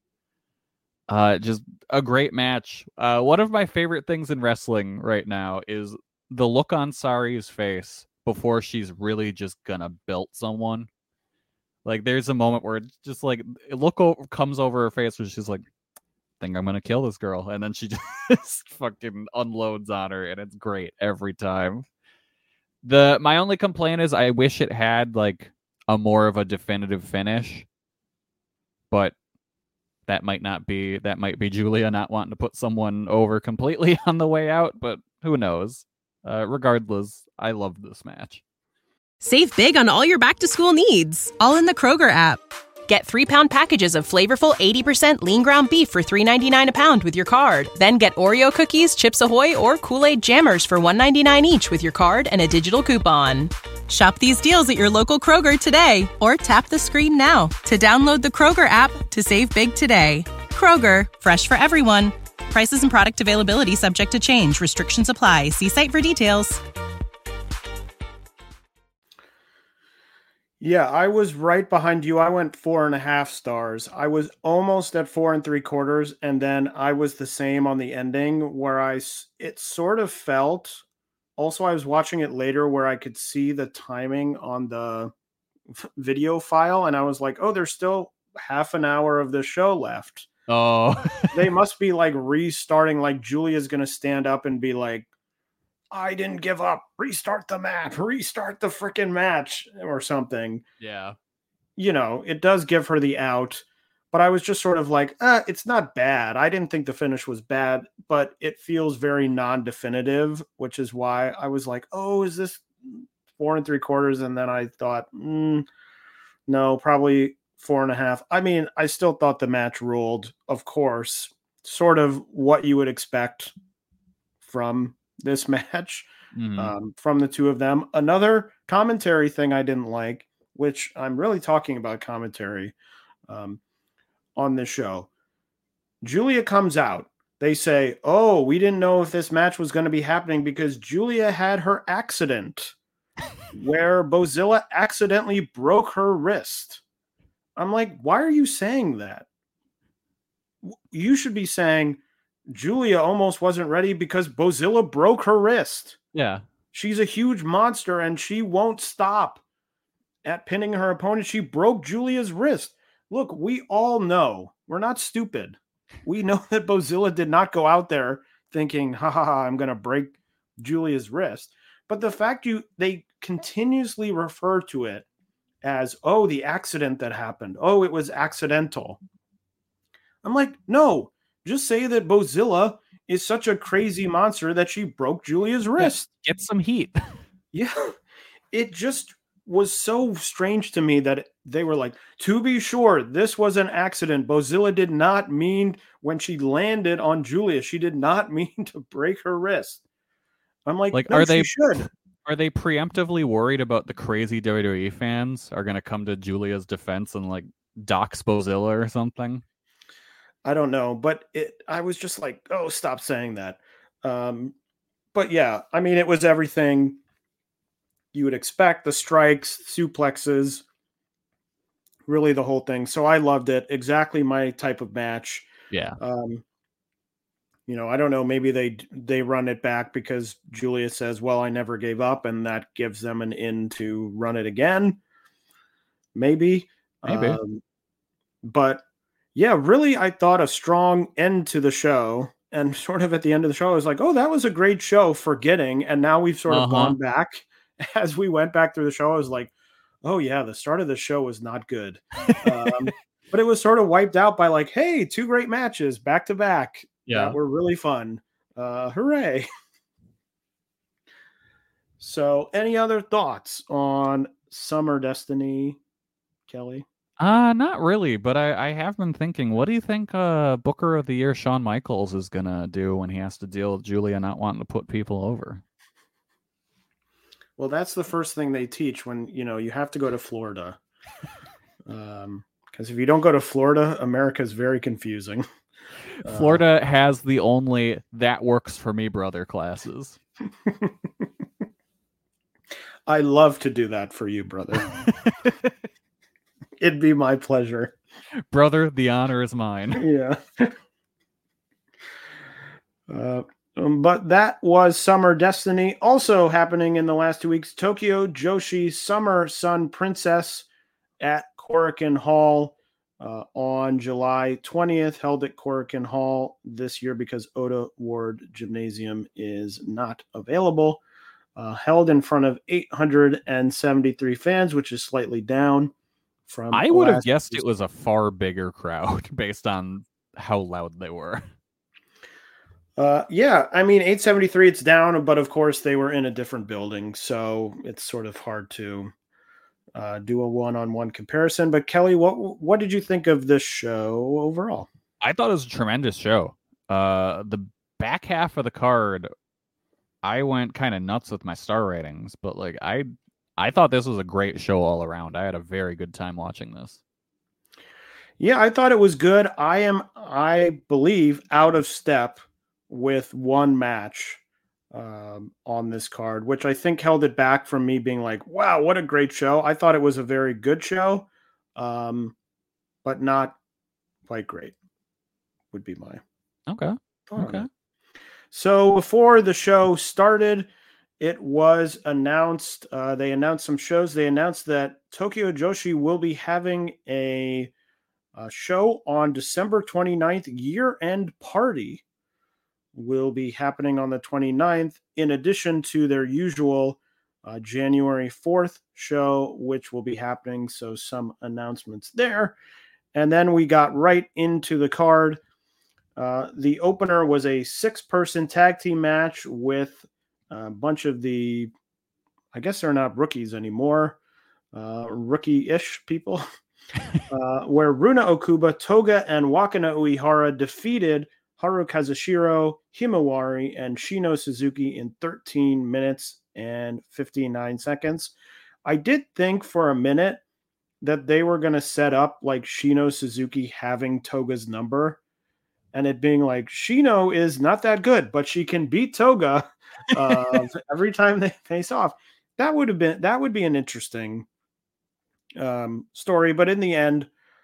Just a great match. One of my favorite things in wrestling right now is the look on Saree's face before she's really just gonna belt someone. Like, there's a moment where it's just like, comes over her face where she's like, I think I'm gonna kill this girl. And then she just fucking unloads on her, and it's great every time. My only complaint is I wish it had like a more of a definitive finish, but that might be Giulia not wanting to put someone over completely on the way out, but who knows? Regardless, I loved this match. Save big on all your back-to-school needs, all in the Kroger app. Get 3-pound packages of flavorful 80% lean ground beef for $3.99 a pound with your card. Then get Oreo cookies, Chips Ahoy, or Kool-Aid Jammers for $1.99 each with your card and a digital coupon. Shop these deals at your local Kroger today, or tap the screen now to download the Kroger app to save big today. Kroger, fresh for everyone. Prices and product availability subject to change. Restrictions apply. See site for details. Yeah, I was right behind you. I went 4.5 stars. I was almost at 4 3/4, and then I was the same on the ending where it sort of felt. Also, I was watching it later where I could see the timing on the video file, and I was like, oh, there's still half an hour of the show left. Oh, They must be like restarting, like Julia's going to stand up and be like, I didn't give up. Restart the match. Restart the freaking match or something. yeah. You know, it does give her the out, but I was just sort of like, it's not bad. I didn't think the finish was bad, but it feels very non-definitive, which is why I was like, oh, is this 4 3/4? And then I thought, no, probably 4.5. I mean, I still thought the match ruled, of course, sort of what you would expect from this match, from the two of them. Another commentary thing I didn't like, which I'm really talking about commentary on this show. Julia comes out. They say, oh, we didn't know if this match was going to be happening because Julia had her accident where Bozilla accidentally broke her wrist. I'm like, why are you saying that? You should be saying Julia almost wasn't ready because Bozilla broke her wrist. Yeah. She's a huge monster and she won't stop at pinning her opponent. She broke Julia's wrist. Look, we all know. We're not stupid. We know that Bozilla did not go out there thinking, I'm going to break Julia's wrist. But the fact they continuously refer to it as, oh, the accident that happened. Oh, it was accidental. I'm like, no, just say that Bozilla is such a crazy monster that she broke Julia's wrist. Get some heat. Yeah. It just was so strange to me that they were like, to be sure, this was an accident. Bozilla did not mean when she landed on Julia, she did not mean to break her wrist. I'm like, no, are she should. Are they preemptively worried about the crazy WWE fans are going to come to Julia's defense and like dox Bozilla or something? I don't know, but I was just like, oh, stop saying that. But yeah, I mean, it was everything you would expect. The strikes, suplexes, really the whole thing. So I loved it. Exactly my type of match. Yeah. You know, I don't know. Maybe they run it back because Julia says, well, I never gave up. And that gives them an in to run it again. Maybe. But yeah, really, I thought a strong end to the show. And sort of at the end of the show, I was like, oh, that was a great show, forgetting. And now we've sort of gone back. As we went back through the show, I was like, oh, yeah, the start of the show was not good. But it was sort of wiped out by like, hey, 2 great matches back to back. Yeah. That were really fun. Hooray. So any other thoughts on Summer Destiny, Kelly? Not really, but I have been thinking, what do you think Booker of the Year Shawn Michaels is going to do when he has to deal with Julia not wanting to put people over? Well, that's the first thing they teach when, you have to go to Florida. Because if you don't go to Florida, America is very confusing. Florida has the only that works for me, brother classes. I love to do that for you, brother. It'd be my pleasure. Brother, the honor is mine. Yeah. But that was Summer Destiny. Also happening in the last 2 weeks, Tokyo Joshi Summer Sun Princess at Korakuen Hall on July 20th, held at Korakuen Hall this year because Oda Ward Gymnasium is not available. Held in front of 873 fans, which is slightly down from. I would have guessed it was a far bigger crowd based on how loud they were. Yeah, I mean, 873, it's down, but of course they were in a different building, so it's sort of hard to do a one-on-one comparison. But Kelly, what did you think of this show overall? I thought it was a tremendous show. The back half of the card, I went kind of nuts with my star ratings, but like I thought this was a great show all around. I had a very good time watching this. Yeah, I thought it was good. I believe, out of step with one match on this card, which I think held it back from me being like, wow, what a great show. I thought it was a very good show, but not quite great, would be my Okay. thought on it. So before the show started, it was announced, they announced some shows. They announced that Tokyo Joshi will be having a show on December 29th. Year-end party will be happening on the 29th, in addition to their usual January 4th show, which will be happening. So some announcements there. And then we got right into the card. The opener was a 6-person tag team match with a bunch of the, I guess they're not rookies anymore, rookie-ish people, where Runa Okuba, Toga, and Wakana Uehara defeated Haru Kazushiro, Himawari, and Shino Suzuki in 13 minutes and 59 seconds. I did think for a minute that they were going to set up like Shino Suzuki having Toga's number and it being like, Shino is not that good, but she can beat Toga every time they face off. That would be an interesting story. But in the end,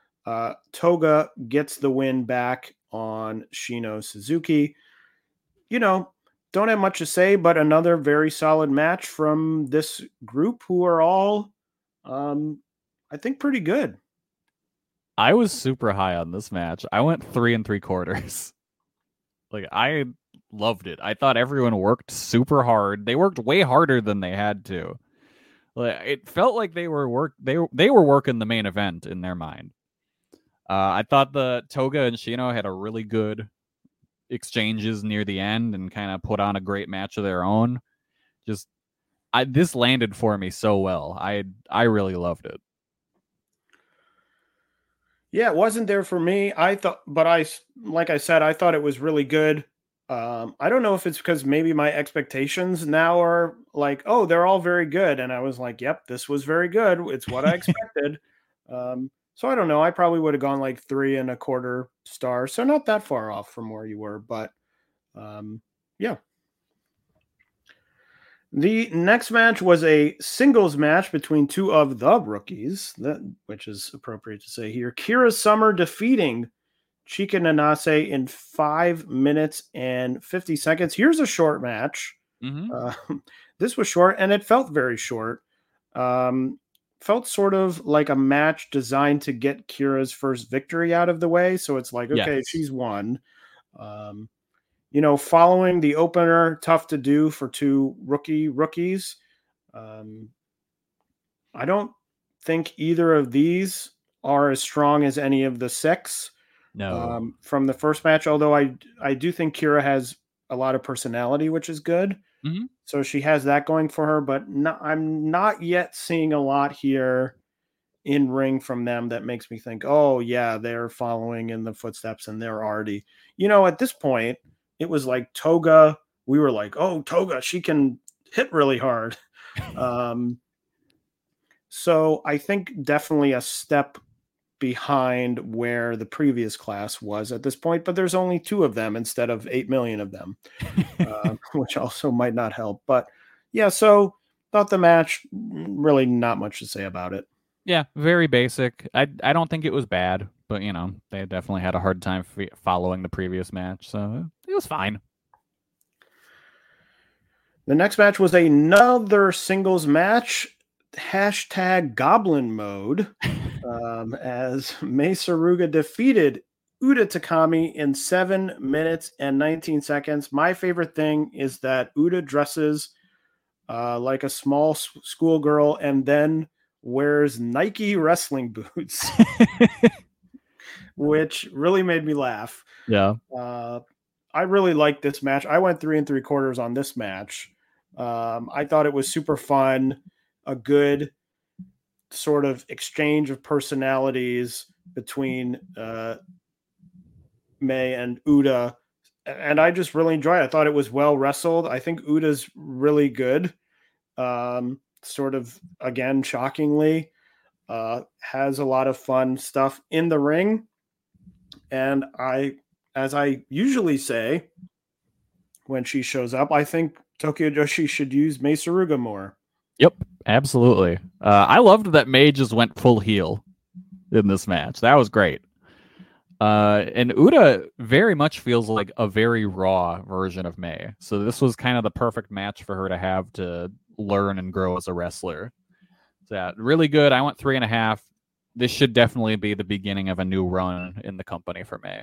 Toga gets the win back on Shino Suzuki. Don't have much to say, but another very solid match from this group who are all, I think, pretty good. I was super high on this match. I went 3 3/4. Like, I loved it. I thought everyone worked super hard. They worked way harder than they had to. Like, it felt like they were working the main event in their mind. I thought the Toga and Shino had a really good exchanges near the end and kind of put on a great match of their own. This landed for me so well. I really loved it. Yeah, it wasn't there for me. Like I said, I thought it was really good. I don't know if it's because maybe my expectations now are like, oh, they're all very good. And I was like, yep, this was very good. It's what I expected. So I don't know. I probably would have gone like 3 1/4 stars. So not that far off from where you were, but yeah. The next match was a singles match between 2 of the rookies, which is appropriate to say here. Kira Summer defeating Chika Nanase in 5 minutes and 50 seconds. Here's a short match. Mm-hmm. This was short, and it felt very short. Felt sort of like a match designed to get Kira's first victory out of the way. So it's like, okay, yes. She's won. Following the opener, tough to do for 2 rookies. I don't think either of these are as strong as any of the 6 from the first match, although I do think Kira has a lot of personality, which is good. Mm-hmm. So she has that going for her, but I'm not yet seeing a lot here in ring from them that makes me think, oh yeah, they're following in the footsteps and they're already, at this point, it was like Toga. We were like, oh, Toga, she can hit really hard. So I think definitely a step behind where the previous class was at this point, but there's only 2 of them instead of 8 million of them, which also might not help. But yeah, so thought the match, really not much to say about it. Yeah, very basic. I don't think it was bad, but they definitely had a hard time following the previous match, so it was fine. The next match was another singles match, #Goblin Mode, as Mei Suruga defeated Uda Takami in 7 minutes and 19 seconds. My favorite thing is that Uda dresses like a small schoolgirl and then wears Nike wrestling boots, which really made me laugh. Yeah. I really liked this match. I went 3 3/4 on this match. I thought it was super fun, a good sort of exchange of personalities between May and Uda. And I just really enjoyed it. I thought it was well wrestled. I think Uda's really good. Sort of, again, shockingly, has a lot of fun stuff in the ring. And as I usually say when she shows up, I think Tokyo Joshi should use Mei Suruga more. Yep, absolutely. I loved that May just went full heel in this match. That was great. And Uda very much feels like a very raw version of May. So this was kind of the perfect match for her to have to learn and grow as a wrestler. So yeah, really good. I went 3.5. This should definitely be the beginning of a new run in the company for May.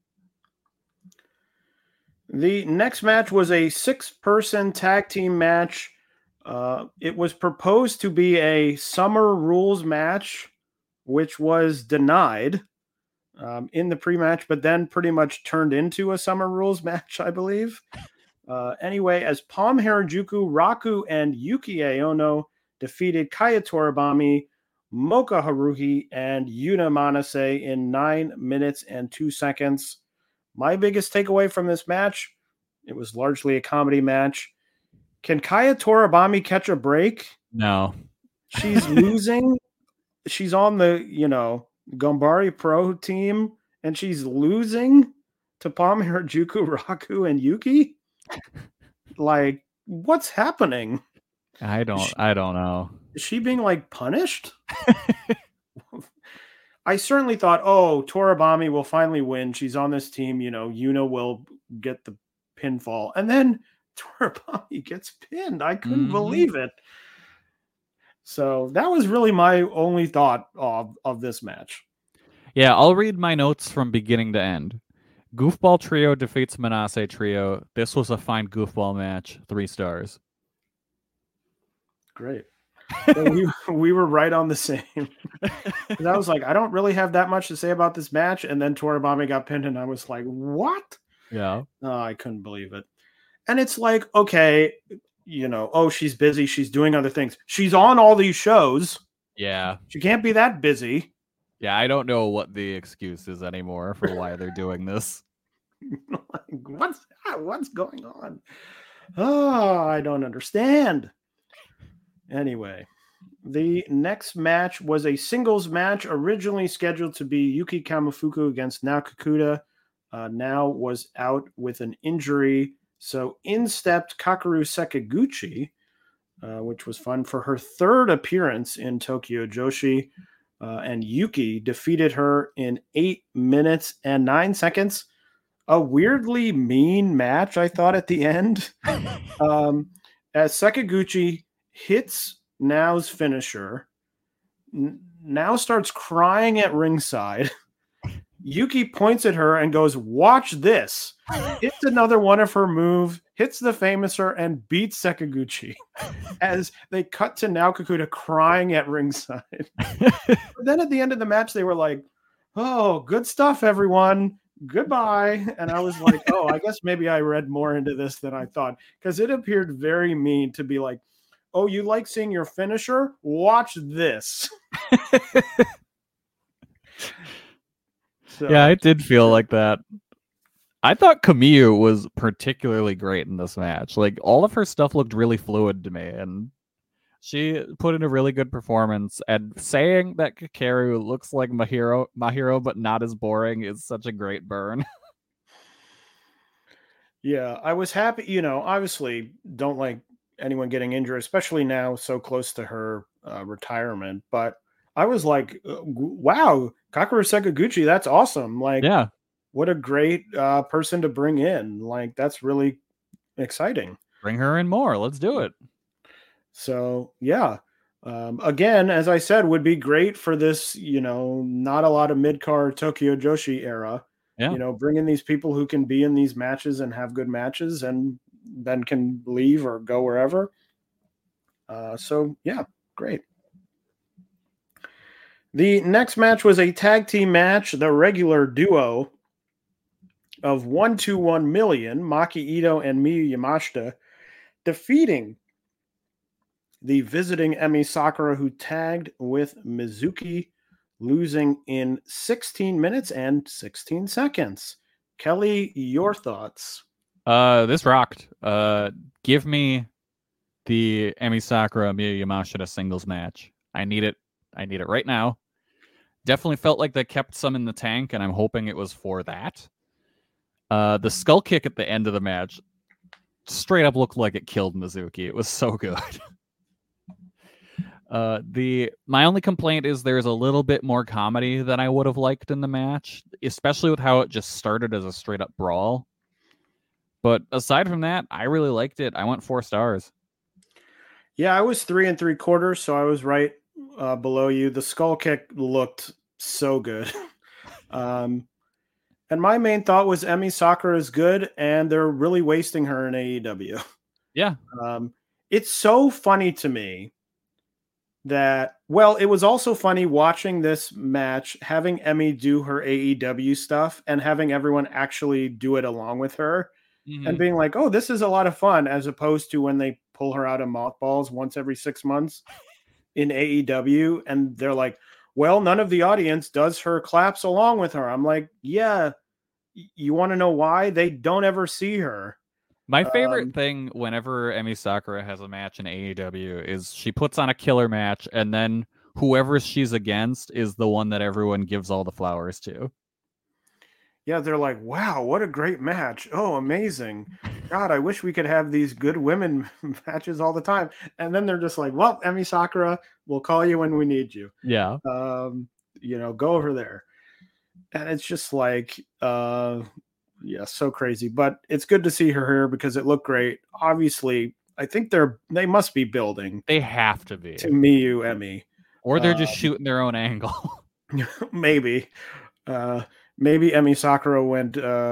The next match was a 6-person tag team match. It was proposed to be a Summer Rules match, which was denied in the pre-match, but then pretty much turned into a Summer Rules match, I believe. Anyway, as Palm Harajuku, Raku, and Yuki Aono defeated Kaya Toribami, Moka Haruhi, and Yuna Manase in 9 minutes and 2 seconds. My biggest takeaway from this match, it was largely a comedy match. Can Kaya Toribami catch a break? No. She's losing. She's on the, Gambari Pro team, and she's losing to Palm Harajuku, Raku, and Yuki? Like, what's happening? I don't know. Is she being, punished? I certainly thought, Toribami will finally win. She's on this team. Yuna will get the pinfall. And then Toribami gets pinned. I couldn't believe it. So that was really my only thought of this match. Yeah, I'll read my notes from beginning to end. Goofball Trio defeats Manase Trio. This was a fine goofball match. 3 stars. Great. So we were right on the same. I was like, I don't really have that much to say about this match. And then Toribami got pinned, and I was like, what? Yeah. I couldn't believe it. And it's like, okay, she's busy. She's doing other things. She's on all these shows. Yeah. She can't be that busy. Yeah, I don't know what the excuse is anymore for why they're doing this. What's going on? Oh, I don't understand. Anyway, the next match was a singles match originally scheduled to be Yuki Kamifuku against Naoki Kuda. Now was out with an injury. So in stepped Kakeru Sekiguchi, which was fun for her 3rd appearance in Tokyo Joshi. And Yuki defeated her in 8 minutes and 9 seconds. A weirdly mean match, I thought, at the end. As Sekiguchi hits Nao's finisher, Nao starts crying at ringside. Yuki points at her and goes, "Watch this." Hits another one of her moves, hits the Famouser, and beats Sekiguchi. As they cut to Naoki Kuda crying at ringside. But then at the end of the match, they were like, "Oh, good stuff, everyone. Goodbye." And I was like, I guess maybe I read more into this than I thought, because it appeared very mean to be like, "Oh, you like seeing your finisher? Watch this." So, yeah, it did feel like that. I thought Kamiyu was particularly great in this match. Like, all of her stuff looked really fluid to me, and she put in a really good performance. And saying that Kakeru looks like Mahiro, but not as boring, is such a great burn. Yeah, I was happy. Obviously don't like anyone getting injured, especially now so close to her retirement. But I was like, wow, Kakeru Sekiguchi, that's awesome. Like, yeah. What a great person to bring in. Like, that's really exciting. Bring her in more. Let's do it. So, yeah. Again, as I said, would be great for this, not a lot of mid-card Tokyo Joshi era. Yeah. Bring in these people who can be in these matches and have good matches and then can leave or go wherever. So, yeah, great. The next match was a tag team match, the regular duo of 121 Million, Maki Ito and Miyu Yamashita, defeating the visiting Emi Sakura, who tagged with Mizuki, losing in 16 minutes and 16 seconds. Kelly, your thoughts? This rocked. Give me the Emi Sakura Miyu Yamashita singles match. I need it. I need it right now. Definitely felt like they kept some in the tank, and I'm hoping it was for that. The skull kick at the end of the match straight up looked like it killed Mizuki. It was so good. My only complaint is there's a little bit more comedy than I would have liked in the match, especially with how it just started as a straight up brawl. But aside from that, I really liked it. I went 4 stars. Yeah, I was 3 3/4, so I was right below you. The skull kick looked so good. And my main thought was Emi Sakura is good, and they're really wasting her in AEW. Yeah. It's so funny to me that, well, it was also funny watching this match, having Emi do her AEW stuff and having everyone actually do it along with her and being like, oh, this is a lot of fun, as opposed to when they pull her out of mothballs once every 6 months in AEW. And they're like, well, none of the audience does her claps along with her. I'm like, yeah, you want to know why? They don't ever see her. My favorite thing whenever Emi Sakura has a match in AEW is she puts on a killer match, and then whoever she's against is the one that everyone gives all the flowers to. Yeah, they're like, wow, what a great match. Oh, amazing. God, I wish we could have these good women matches all the time. And then they're just like, well, Emi Sakura, we'll call you when we need you. Yeah. Go over there. And it's just like, yeah, so crazy. But it's good to see her here because it looked great. Obviously, I think they must be building. They have to be. To Miyu Emi. Or they're just shooting their own angle. Maybe. Maybe Emi Sakura went,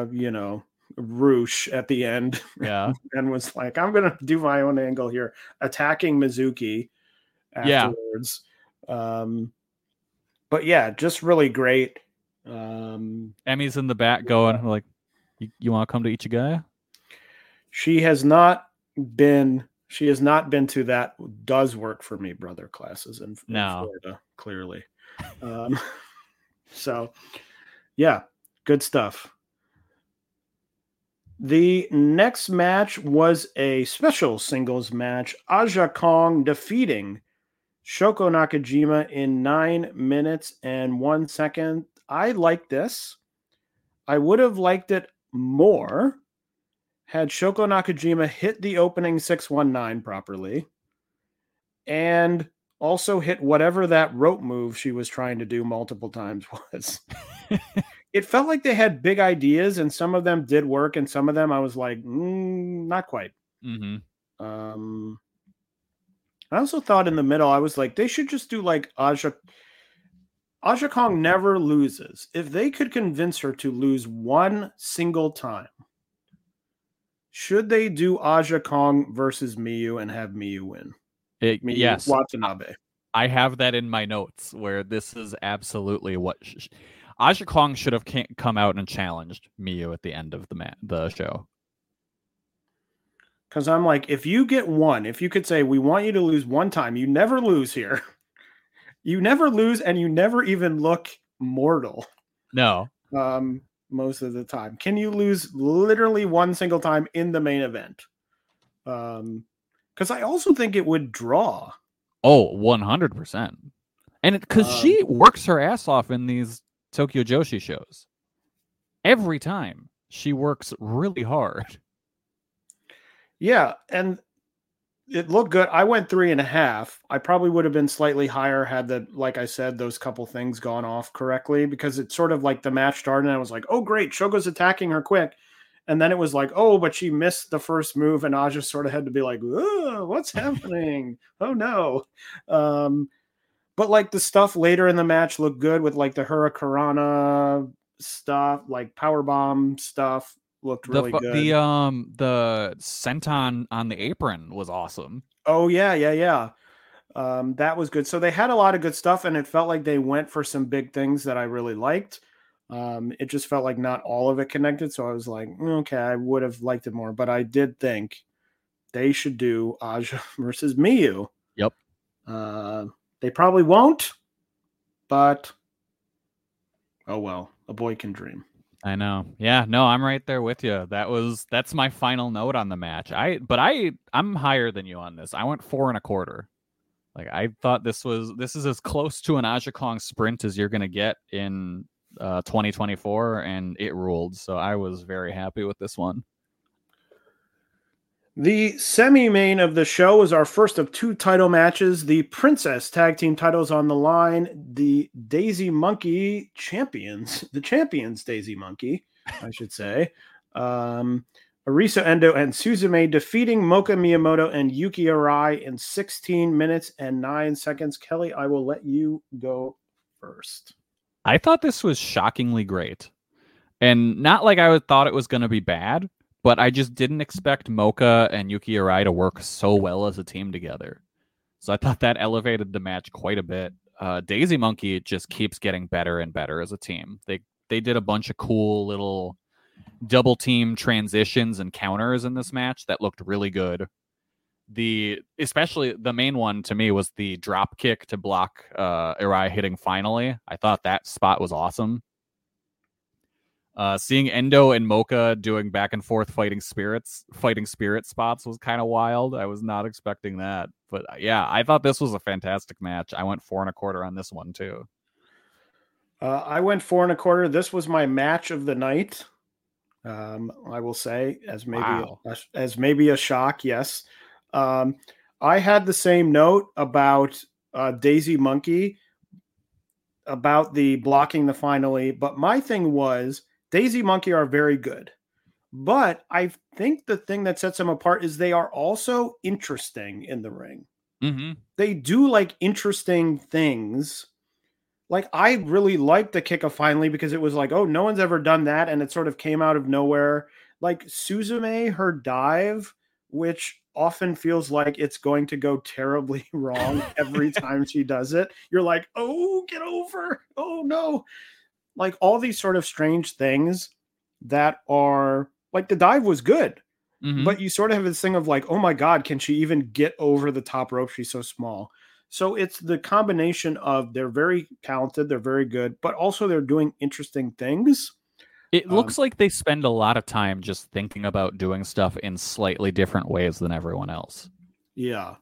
Roosh at the end. Yeah. And was like, I'm going to do my own angle here, attacking Mizuki afterwards. Yeah. But yeah, just really great. Emi's in the back going, like, you want to come to Ichigaya? She has not been to that does work for me, brother classes in Florida, clearly. So, yeah, good stuff. The next match was a special singles match. Aja Kong defeating Shoko Nakajima in 9 minutes and 1 second. I like this. I would have liked it more had Shoko Nakajima hit the opening 619 properly and also hit whatever that rope move she was trying to do multiple times was. It felt like they had big ideas, and some of them did work, and some of them I was like, not quite. Mm-hmm. I also thought in the middle, I was like, they should just do like Aja Kong never loses. If they could convince her to lose one single time, should they do Aja Kong versus Miyu and have Miyu win? Yes. Watanabe. I have that in my notes where this is absolutely what Aja Kong should have come out and challenged Miyu at the end of the show. Because I'm like, if you get one, if you could say, we want you to lose one time, you never lose here. You never lose, and you never even look mortal. No. Most of the time. Can you lose literally one single time in the main event? Because I also think it would draw. Oh, 100%. And because she works her ass off in these Tokyo Joshi shows. Every time she works really hard. Yeah, and it looked good. I went 3.5. I probably would have been slightly higher had like I said, those couple things gone off correctly, because it's sort of like the match started and I was like, oh great, Shogo's attacking her quick. And then it was like, oh, but she missed the first move, and Aja sort of had to be like, what's happening? Oh no. But like the stuff later in the match looked good with like the Hurricanrana stuff, like powerbomb stuff looked really good. The senton on the apron was awesome. Oh yeah. That was good. So they had a lot of good stuff, and it felt like they went for some big things that I really liked. It just felt like not all of it connected. So I was like, okay, I would have liked it more, but I did think they should do Aja versus Miyu. They probably won't, but oh well, a boy can dream. I know. Yeah, no, I'm right there with you. That's my final note on the match. I'm higher than you on this. I went 4.25. Like, I thought this is as close to an Aja Kong sprint as you're gonna get in 2024, and it ruled. So I was very happy with this one. The semi-main of the show was our first of 2 title matches. The Princess Tag Team titles on the line. The Daisy Monkey champions. The champions Daisy Monkey, I should say. Arisa Endo and Suzume defeating Moka Miyamoto and Yuki Arai in 16 minutes and 9 seconds. Kelly, I will let you go first. I thought this was shockingly great. And not like I thought it was going to be bad, but I just didn't expect Moka and Yuki Arai to work so well as a team together. So I thought that elevated the match quite a bit. Daisy Monkey just keeps getting better and better as a team. They did a bunch of cool little double team transitions and counters in this match that looked really good. Especially the main one to me was the drop kick to block Arai hitting finally. I thought that spot was awesome. Seeing Endo and Moka doing back and forth fighting spirit spots was kind of wild. I was not expecting that. But yeah, I thought this was a fantastic match. I went 4.25 on this one too. I went 4.25. This was my match of the night. I will say, as maybe a shock, yes. I had the same note about Daisy Monkey, about the blocking the finally, but my thing was Daisy Monkey are very good. But I think the thing that sets them apart is they are also interesting in the ring. Mm-hmm. They do like interesting things. Like, I really liked the kick of finally because it was like, oh, no one's ever done that. And it sort of came out of nowhere. Like Suzume, her dive, which often feels like it's going to go terribly wrong every time she does it. You're like, oh, get over. Oh, no. Like all these sort of strange things that are like the dive was good. Mm-hmm. But you sort of have this thing of like, oh my God, can she even get over the top rope? She's so small. So it's the combination of they're very talented, they're very good, but also they're doing interesting things. It looks like they spend a lot of time just thinking about doing stuff in slightly different ways than everyone else. Yeah.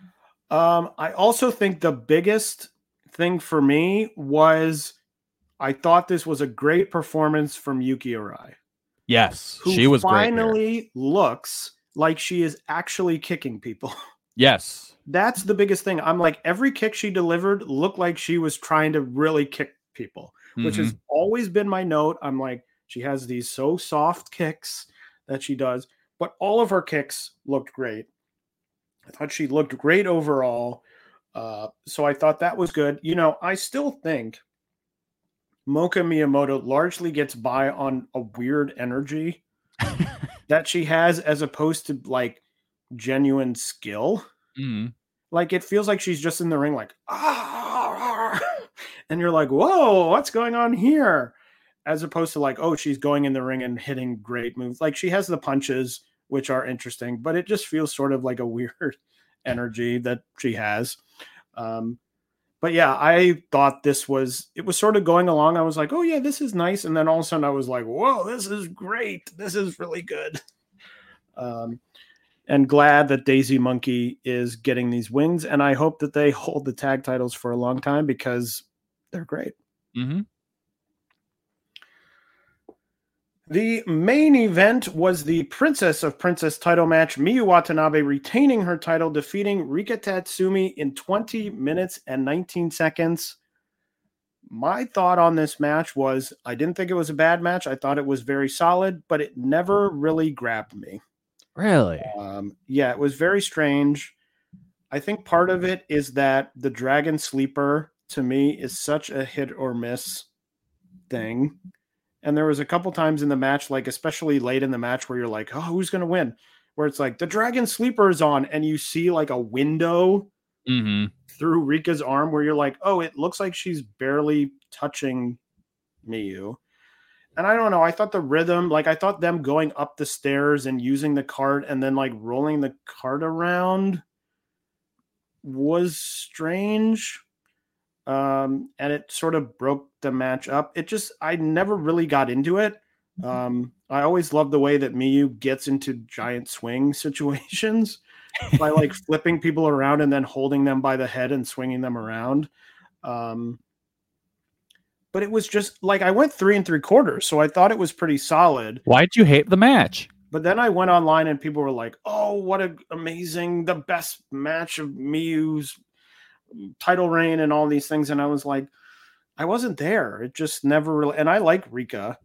I also think the biggest thing for me was I thought this was a great performance from Yuki Arai. Yes, she was finally looks like she is actually kicking people. Yes. That's the biggest thing. I'm like, every kick she delivered looked like she was trying to really kick people, which has always been my note. I'm like, she has these so soft kicks that she does, but all of her kicks looked great. I thought she looked great overall. So I thought that was good. You know, I still think Moka Miyamoto largely gets by on a weird energy that she has as opposed to like genuine skill. Mm-hmm. Like it feels like she's just in the ring like and you're like, whoa, what's going on here? As opposed to like, oh, she's going in the ring and hitting great moves. Like she has the punches, which are interesting, but it just feels sort of like a weird energy that she has. But yeah, I thought it was sort of going along. I was like, oh yeah, this is nice. And then all of a sudden I was like, whoa, this is great. This is really good. And glad that Daisy Monkey is getting these wins. And I hope that they hold the tag titles for a long time because they're great. Mm-hmm. The main event was the Princess of Princess title match. Miyu Watanabe retaining her title, defeating Rika Tatsumi in 20 minutes and 19 seconds. My thought on this match was I didn't think it was a bad match. I thought it was very solid, but it never really grabbed me. Really? Yeah, it was very strange. I think part of it is that the Dragon Sleeper, to me, is such a hit or miss thing. And there was a couple times in the match, like especially late in the match, where you're like, oh, who's going to win? Where it's like the Dragon Sleeper is on, and you see like a window through Rika's arm where you're like, oh, it looks like she's barely touching Miyu. And I don't know. I thought the rhythm, like I thought them going up the stairs and using the cart and then like rolling the cart around was strange. And it sort of broke the match up. I never really got into it. I always love the way that Miyu gets into giant swing situations by like flipping people around and then holding them by the head and swinging them around. But it was just like, I went 3 3/4, so I thought it was pretty solid. Why'd you hate the match? But then I went online and people were like, oh, what the best match of Miyu's title reign and all these things. And I was like, I wasn't there. It just never really, and I like Rika,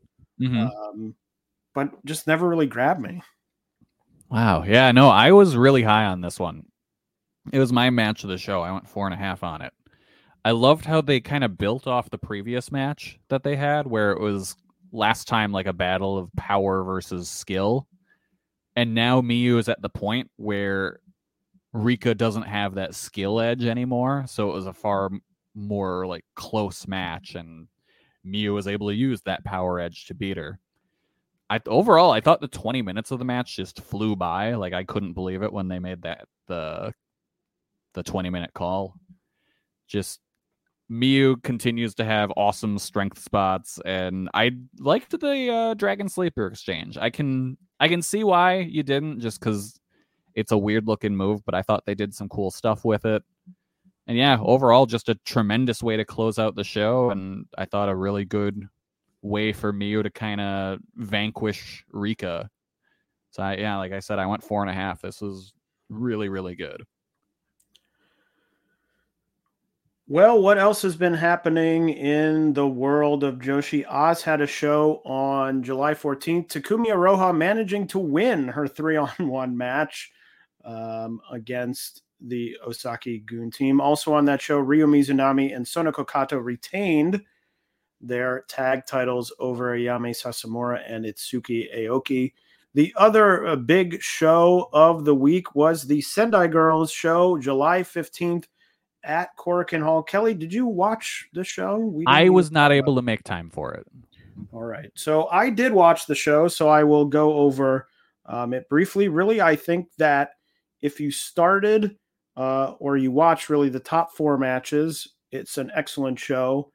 but just never really grabbed me. Wow. Yeah, no, I was really high on this one. It was my match of the show. I went 4.5 on it. I loved how they kind of built off the previous match that they had, where it was last time like a battle of power versus skill. And now Miyu is at the point where Rika doesn't have that skill edge anymore. So it was a far more like close match, and Miyu was able to use that power edge to beat her. Overall, I thought the 20 minutes of the match just flew by. Like, I couldn't believe it when they made that the 20-minute call. Just Miyu continues to have awesome strength spots, and I liked the Dragon Sleeper exchange. I can see why you didn't, just because it's a weird looking move, but I thought they did some cool stuff with it. And yeah, overall, just a tremendous way to close out the show, and I thought a really good way for Miyu to kind of vanquish Rika. So like I said, I went 4.5. This was really, really good. Well, what else has been happening in the world of Joshi? Oz had a show on July 14th. Takumi Iroha managing to win her 3-on-1 match against the Osaki-gun team. Also on that show, Ryo Mizunami and Sonoko Kato retained their tag titles over Ayame Sasamura and Itsuki Aoki. The other big show of the week was the Sendai Girls show, July 15th. At Korakuen Hall. Kelly, did you watch the show? I was not able to make time for it. All right. So I did watch the show, so I will go over it briefly. Really, I think that if you started or you watched really the top 4 matches, it's an excellent show.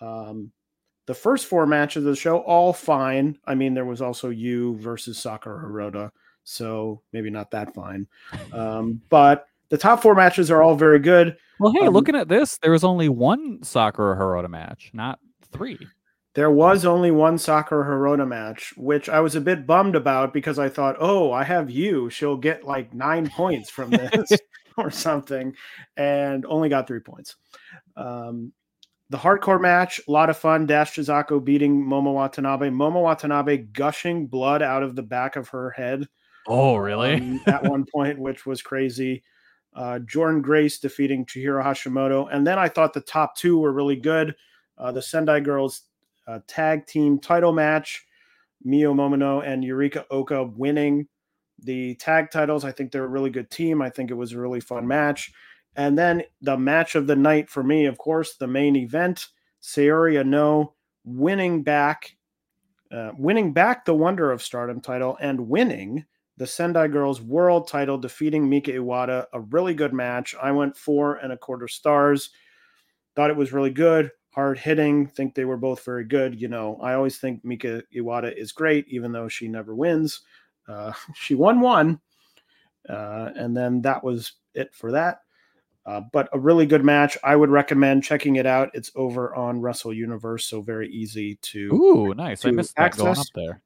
The first 4 matches of the show, all fine. I mean, there was also Yu versus Sakura Hirota, so maybe not that fine. But the top 4 matches are all very good. Well, hey, looking at this, there was only 1 Sakura Hirota match, not 3. There was only 1 Sakura Hirota match, which I was a bit bummed about because I thought, oh, I have Yu. She'll get like 9 points from this or something, and only got 3 points. The hardcore match, a lot of fun. Dash Chizako beating Momo Watanabe. Momo Watanabe gushing blood out of the back of her head. Oh, really? At one point, which was crazy. Jordan Grace defeating Chihiro Hashimoto. And then I thought the top 2 were really good. The Sendai Girls tag team title match, Miyu Momono and Yurika Oka winning the tag titles. I think they're a really good team. I think it was a really fun match. And then the match of the night for me, of course, the main event, Saori Anou winning back the Wonder of Stardom title and winning the Sendai Girls World title, defeating Mika Iwata. A really good match. I went 4.25 stars. Thought it was really good, hard hitting. Think they were both very good. You know, I always think Mika Iwata is great, even though she never wins. She won 1, and then that was it for that. But a really good match. I would recommend checking it out. It's over on Wrestle Universe, so very easy to. Ooh, nice! I missed that access. Going up there.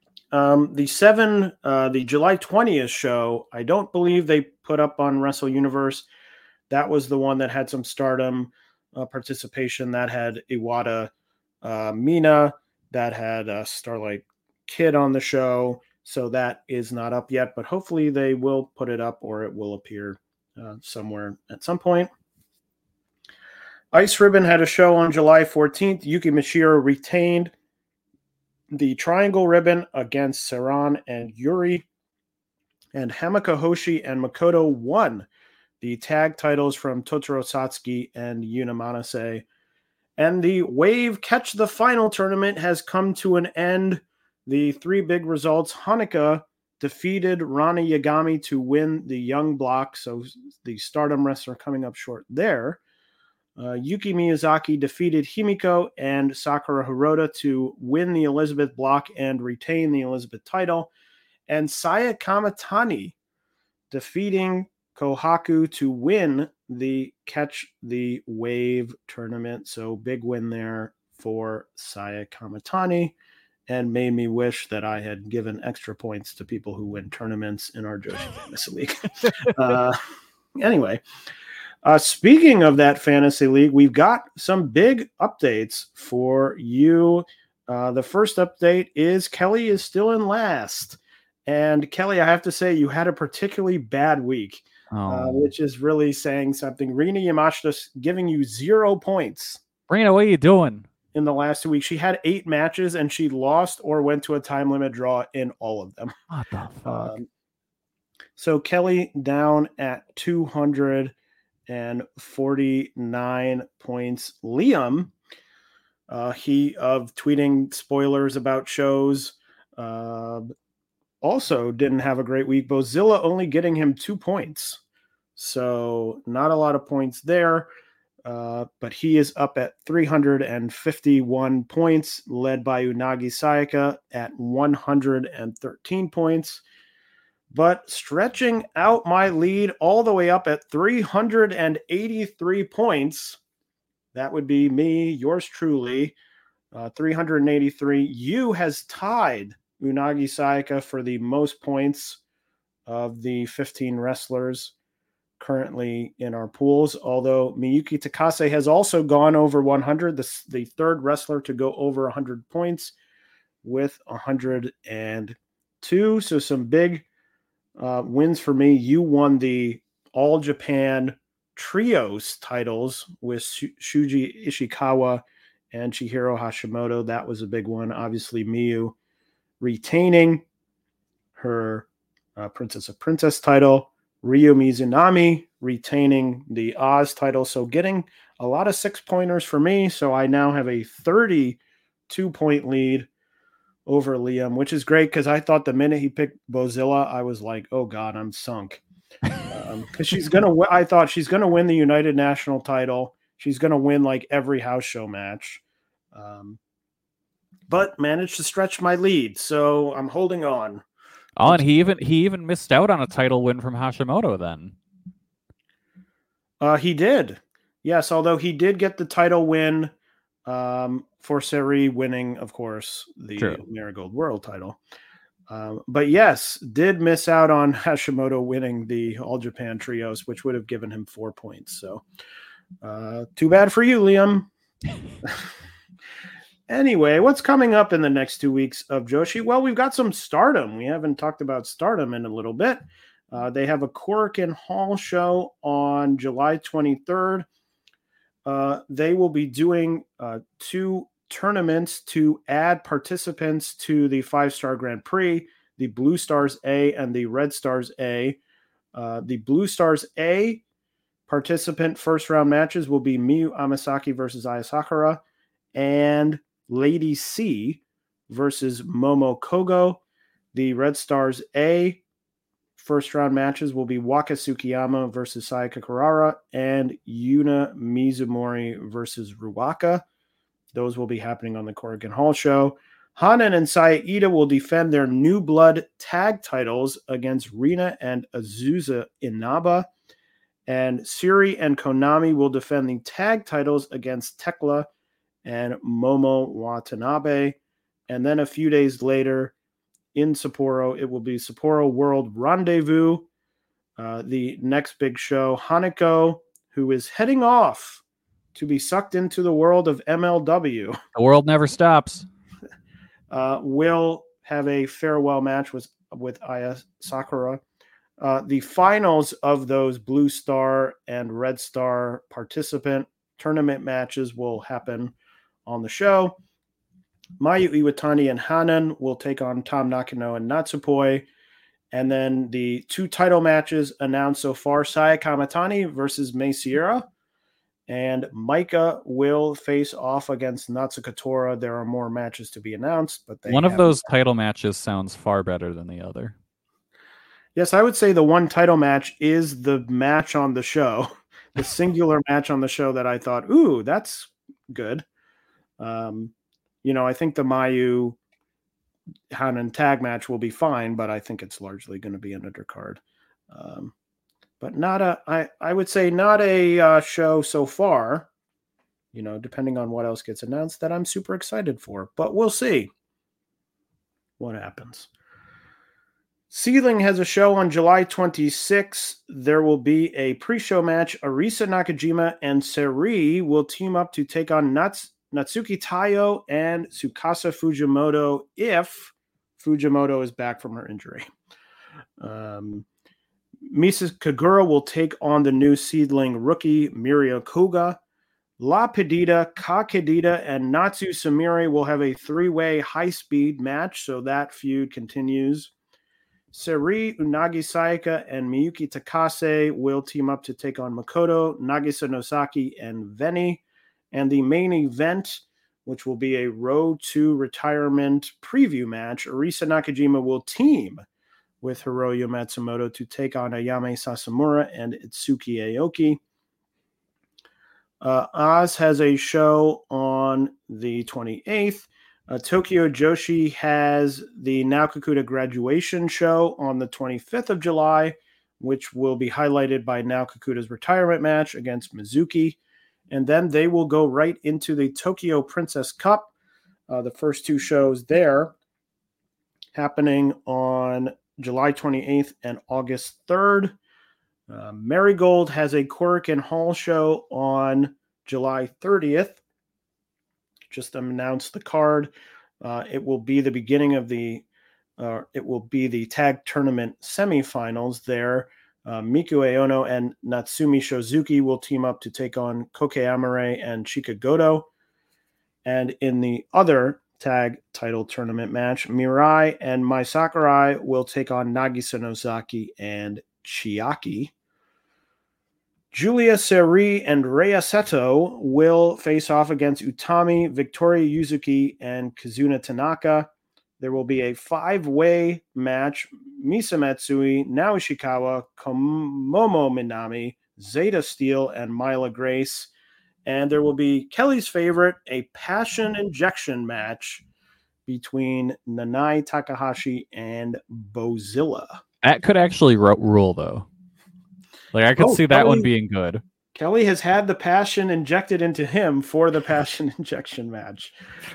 The July 20th show, I don't believe they put up on Wrestle Universe. That was the one that had some Stardom participation. That had Iwata, Mina, that had Starlight Kid on the show. So that is not up yet, but hopefully they will put it up or it will appear somewhere at some point. Ice Ribbon had a show on July 14th. Yuki Mishiro retained the Triangle Ribbon against Saran and Yuri. And Hamaka Hoshi and Makoto won the tag titles from Totoro Satsuki and Yuna Manase. And the Wave Catch the Final tournament has come to an end. The 3 big results: Hanukkah defeated Rana Yagami to win the young block. So the Stardom wrestler coming up short there. Yuki Miyazaki defeated Himiko and Sakura Hirota to win the Elizabeth block and retain the Elizabeth title. And Saya Kamatani defeating Kohaku to win the Catch the Wave tournament. So big win there for Saya Kamatani, and made me wish that I had given extra points to people who win tournaments in our Joshi Fantasy League. Anyway, speaking of that Fantasy League, we've got some big updates for you. The first update is Kelly is still in last. And Kelly, I have to say, you had a particularly bad week, which is really saying something. Rina Yamashita giving you 0 points. Rina, what are you doing? In the last 2 weeks, she had 8 matches and she lost or went to a time limit draw in all of them. What the fuck? So Kelly down at 249 points. Liam, he of tweeting spoilers about shows, also didn't have a great week. Bozilla only getting him 2 points. So not a lot of points there. But he is up at 351 points, led by Unagi Sayaka at 113 points. But stretching out my lead all the way up at 383 points, that would be me, yours truly, 383. Yu has tied Unagi Sayaka for the most points of the 15 wrestlers currently in our pools, although Miyuki Takase has also gone over 100, the third wrestler to go over 100 points with 102. So some big wins for me. You won the All Japan Trios titles with Shuji Ishikawa and Chihiro Hashimoto. That was a big one. Obviously, Miyu retaining her Princess of Princess title. Ryo Mizunami retaining the Oz title. So getting a lot of 6-pointers for me. So I now have a 32-point lead over Liam, which is great because I thought the minute he picked Bozilla, I was like, oh God, I'm sunk. Because I thought she's going to win the United National title. She's going to win like every house show match. But managed to stretch my lead. So I'm holding on. Oh, and he even missed out on a title win from Hashimoto then. He did. Yes, although he did get the title win for Seri winning, of course, the Marigold World title. But yes, did miss out on Hashimoto winning the All Japan Trios, which would have given him 4 points. So too bad for you, Liam. Anyway, what's coming up in the next 2 weeks of Joshi? Well, we've got some Stardom. We haven't talked about Stardom in a little bit. They have a Korakuen Hall show on July 23rd. They will be doing 2 tournaments to add participants to the 5-Star Grand Prix, the Blue Stars A and the Red Stars A. The Blue Stars A participant first-round matches will be Miyu Amasaki versus Aya Sakura and Lady C versus Momo Kogo. The Red Stars A first round matches will be Waka Tsukiyama versus Sayaka Kurara and Yuna Mizumori versus Ruaka. Those will be happening on the Korakuen Hall show. Hanan and Saya Ida will defend their New Blood tag titles against Rina and Azusa Inaba. And Suri and Konami will defend the tag titles against Tekla and Momo Watanabe. And then a few days later in Sapporo, it will be Sapporo World Rendezvous, the next big show. Hanako, who is heading off to be sucked into the world of MLW. The world never stops. Will have a farewell match with Aya Sakura. The finals of those Blue Star and Red Star participant tournament matches will happen on the show. Mayu Iwatani and Hanan will take on Tam Nakano and Natsupoi. And then the 2 title matches announced so far, Saya Kamatani versus Mei Sierra. And Maika will face off against Natsuko Tora. There are more matches to be announced. But one of those title matches sounds far better than the other. Yes, I would say the one title match is the match on the show, the singular match on the show that I thought, ooh, that's good. I think the Mayu Hanan tag match will be fine, but I think it's largely going to be an undercard. But I would say not a show so far, depending on what else gets announced, that I'm super excited for. But we'll see what happens. Seedling has a show on July 26th. There will be a pre-show match. Arisa Nakajima and Seri will team up to take on Natsuki Taiyo and Tsukasa Fujimoto if Fujimoto is back from her injury. Misa Kagura will take on the new Seedling rookie Miria Koga. La Pedita, Kakedita, and Natsu Sumire will have a three-way high-speed match, so that feud continues. Seri, Unagi Sayaka, and Miyuki Takase will team up to take on Makoto, Nagisa Nosaki, and Veni. And the main event, which will be a Road to Retirement preview match, Arisa Nakajima will team with Hiroyo Matsumoto to take on Ayame Sasamura and Itsuki Aoki. Oz has a show on the 28th. Tokyo Joshi has the Naokakuta graduation show on the 25th of July, which will be highlighted by Naokakuta's retirement match against Mizuki. And then they will go right into the Tokyo Princess Cup. The first two shows there happening on July 28th and August 3rd. Marigold has a Korakuen Hall show on July 30th. Just announced the card. It will be the beginning of the tag tournament semifinals there. Miku Aono and Natsumi Shozuki will team up to take on Koke Amare and Chika Goto. And in the other tag title tournament match, Mirai and Mai Sakurai will take on Nagisa Nosaki and Chiaki. Julia Seri and Rhea Seto will face off against Utami, Victoria Yuzuki, and Kazuna Tanaka. There will be a 5-way match. Misa Matsui, Nao Ishikawa, Komomo Minami, Zeta Steel, and Myla Grace. And there will be Kelly's favorite, a passion injection match between Nanai Takahashi and Bozilla. That could actually rule, though. Like, I could see that one being good. Kelly has had the passion injected into him for the passion injection match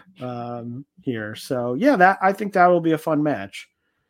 here. So, yeah, I think that will be a fun match.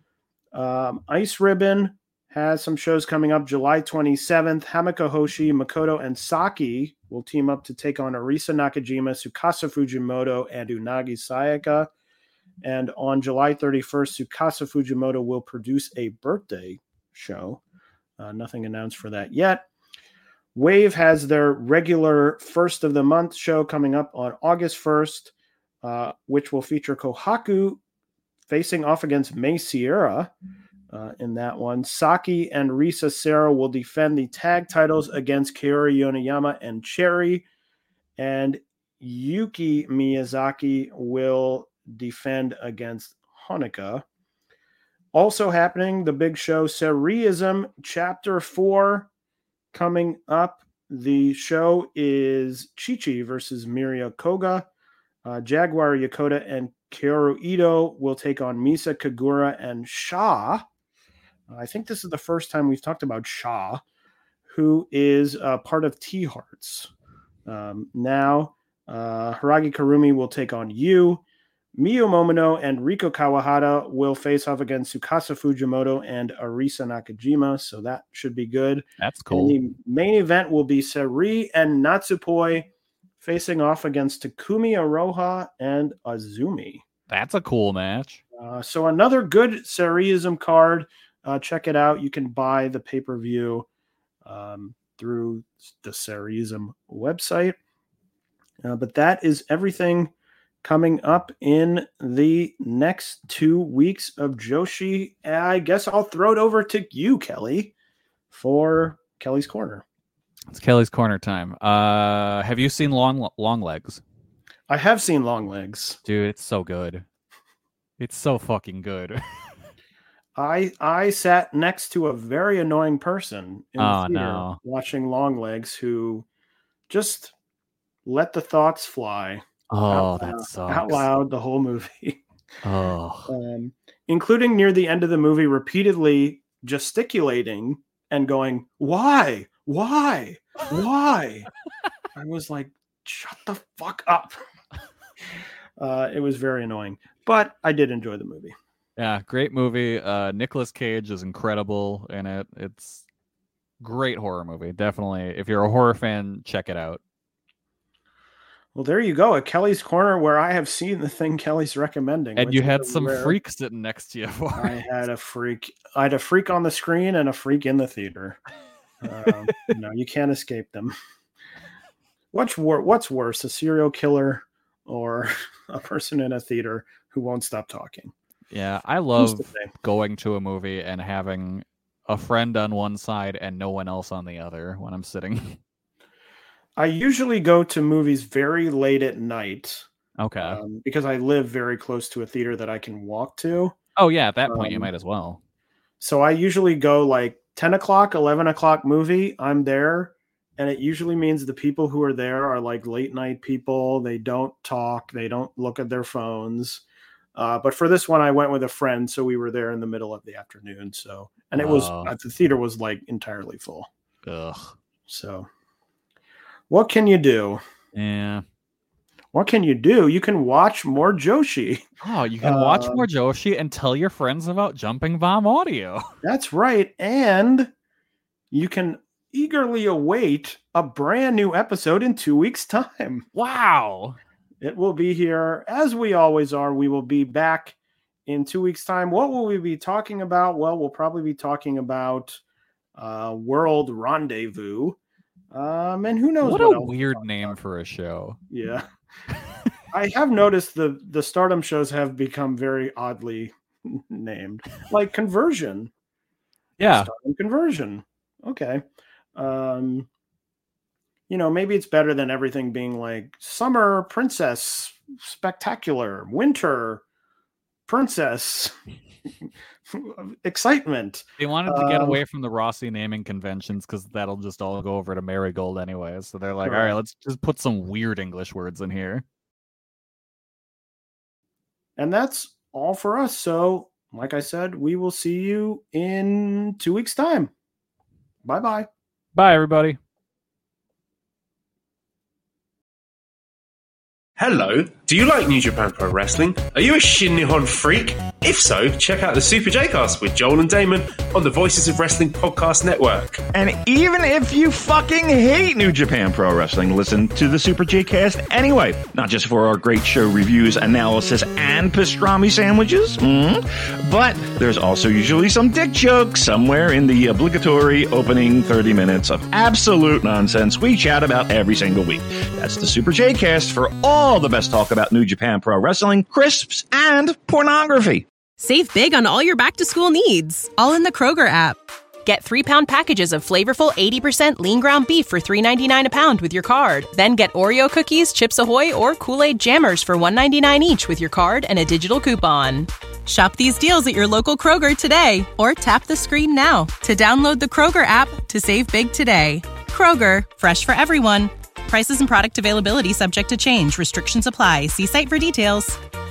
Ice Ribbon has some shows coming up July 27th. Hamiko Hoshi, Makoto, and Saki will team up to take on Arisa Nakajima, Tsukasa Fujimoto, and Unagi Sayaka. And on July 31st, Tsukasa Fujimoto will produce a birthday show. Nothing announced for that yet. Wave has their regular first of the month show coming up on August 1st, which will feature Kohaku facing off against May Sierra in that one. Saki and Risa Sera will defend the tag titles against Kaori Yoneyama and Cherry. And Yuki Miyazaki will defend against Honoka. Also happening, the big show, Seriism Chapter 4, coming up. The show is Chi-Chi versus Miria Koga. Jaguar Yokota and Kaoru Ito will take on Misa Kagura and Sha. I think this is the first time we've talked about Sha, who is part of T-Hearts. Now, Haragi Karumi will take on Yu. Miyu Momino and Riko Kawahara will face off against Tsukasa Fujimoto and Arisa Nakajima, so that should be good. That's cool. And the main event will be Seri and Natsupoi facing off against Takumi Aroha and Azumi. That's a cool match. So another good Seriism card. Check it out. You can buy the pay-per-view through the Seriism website. But that is everything coming up in the next 2 weeks of Joshi. I guess I'll throw it over to you, Kelly, for Kelly's Corner. It's Kelly's Corner time. Have you seen Long Legs? I have seen Long Legs. Dude, it's so good. It's so fucking good. I sat next to a very annoying person in the theater watching Longlegs who just let the thoughts fly. That sucks. Out loud the whole movie. Including near the end of the movie, repeatedly gesticulating and going, "Why? Why? Why?" I was like, "Shut the fuck up." It was very annoying, but I did enjoy the movie. Yeah, great movie. Nicolas Cage is incredible in it. It's great horror movie. Definitely, if you're a horror fan, check it out. Well, there you go. At Kelly's Corner, where I have seen the thing Kelly's recommending. And you had some freaks sitting next to you. I had a freak. I had a freak on the screen and a freak in the theater. You can't escape them. What's worse, a serial killer or a person in a theater who won't stop talking? Yeah, I love going to a movie and having a friend on one side and no one else on the other when I'm sitting. I usually go to movies very late at night. Okay. Because I live very close to a theater that I can walk to. Oh, yeah, at that point you might as well. So I usually go like 10 o'clock, 11 o'clock movie. I'm there. And it usually means the people who are there are like late night people. They don't talk. They don't look at their phones. But for this one, I went with a friend, so we were there in the middle of the afternoon. So, and it was the theater was like entirely full. Ugh. So, what can you do? Yeah. What can you do? You can watch more Joshi. Oh, you can watch more Joshi and tell your friends about Jumping Bomb Audio. That's right, and you can eagerly await a brand new episode in 2 weeks' time. Wow. It will be here, as we always are. We will be back in 2 weeks' time. What will we be talking about? Well, we'll probably be talking about World Rendezvous. And who knows what a weird name for a show. Yeah. I have noticed the Stardom shows have become very oddly named. Like Conversion. Yeah. Stardom Conversion. Okay. Maybe it's better than everything being like Summer Princess Spectacular, Winter Princess Excitement. They wanted to get away from the Rossi naming conventions because that'll just all go over to Marigold anyway. So they're like, all right, let's just put some weird English words in here. And that's all for us. So, like I said, we will see you in 2 weeks' time. Bye-bye. Bye, everybody. Hello, do you like New Japan Pro Wrestling? Are you a Shin Nihon freak? If so, check out the Super J-Cast with Joel and Damon on the Voices of Wrestling Podcast Network. And even if you fucking hate New Japan Pro Wrestling, listen to the Super J-Cast anyway. Not just for our great show reviews, analysis, and pastrami sandwiches, but there's also usually some dick jokes somewhere in the obligatory opening 30 minutes of absolute nonsense we chat about every single week. That's the Super J-Cast for all the best talk about New Japan Pro Wrestling, crisps, and pornography. Save big on all your back-to-school needs, all in the Kroger app. Get 3-pound packages of flavorful 80% lean ground beef for $3.99 a pound with your card. Then get Oreo cookies, Chips Ahoy, or Kool-Aid Jammers for $1.99 each with your card and a digital coupon. Shop these deals at your local Kroger today, or tap the screen now to download the Kroger app to save big today. Kroger, fresh for everyone. Prices and product availability subject to change. Restrictions apply. See site for details.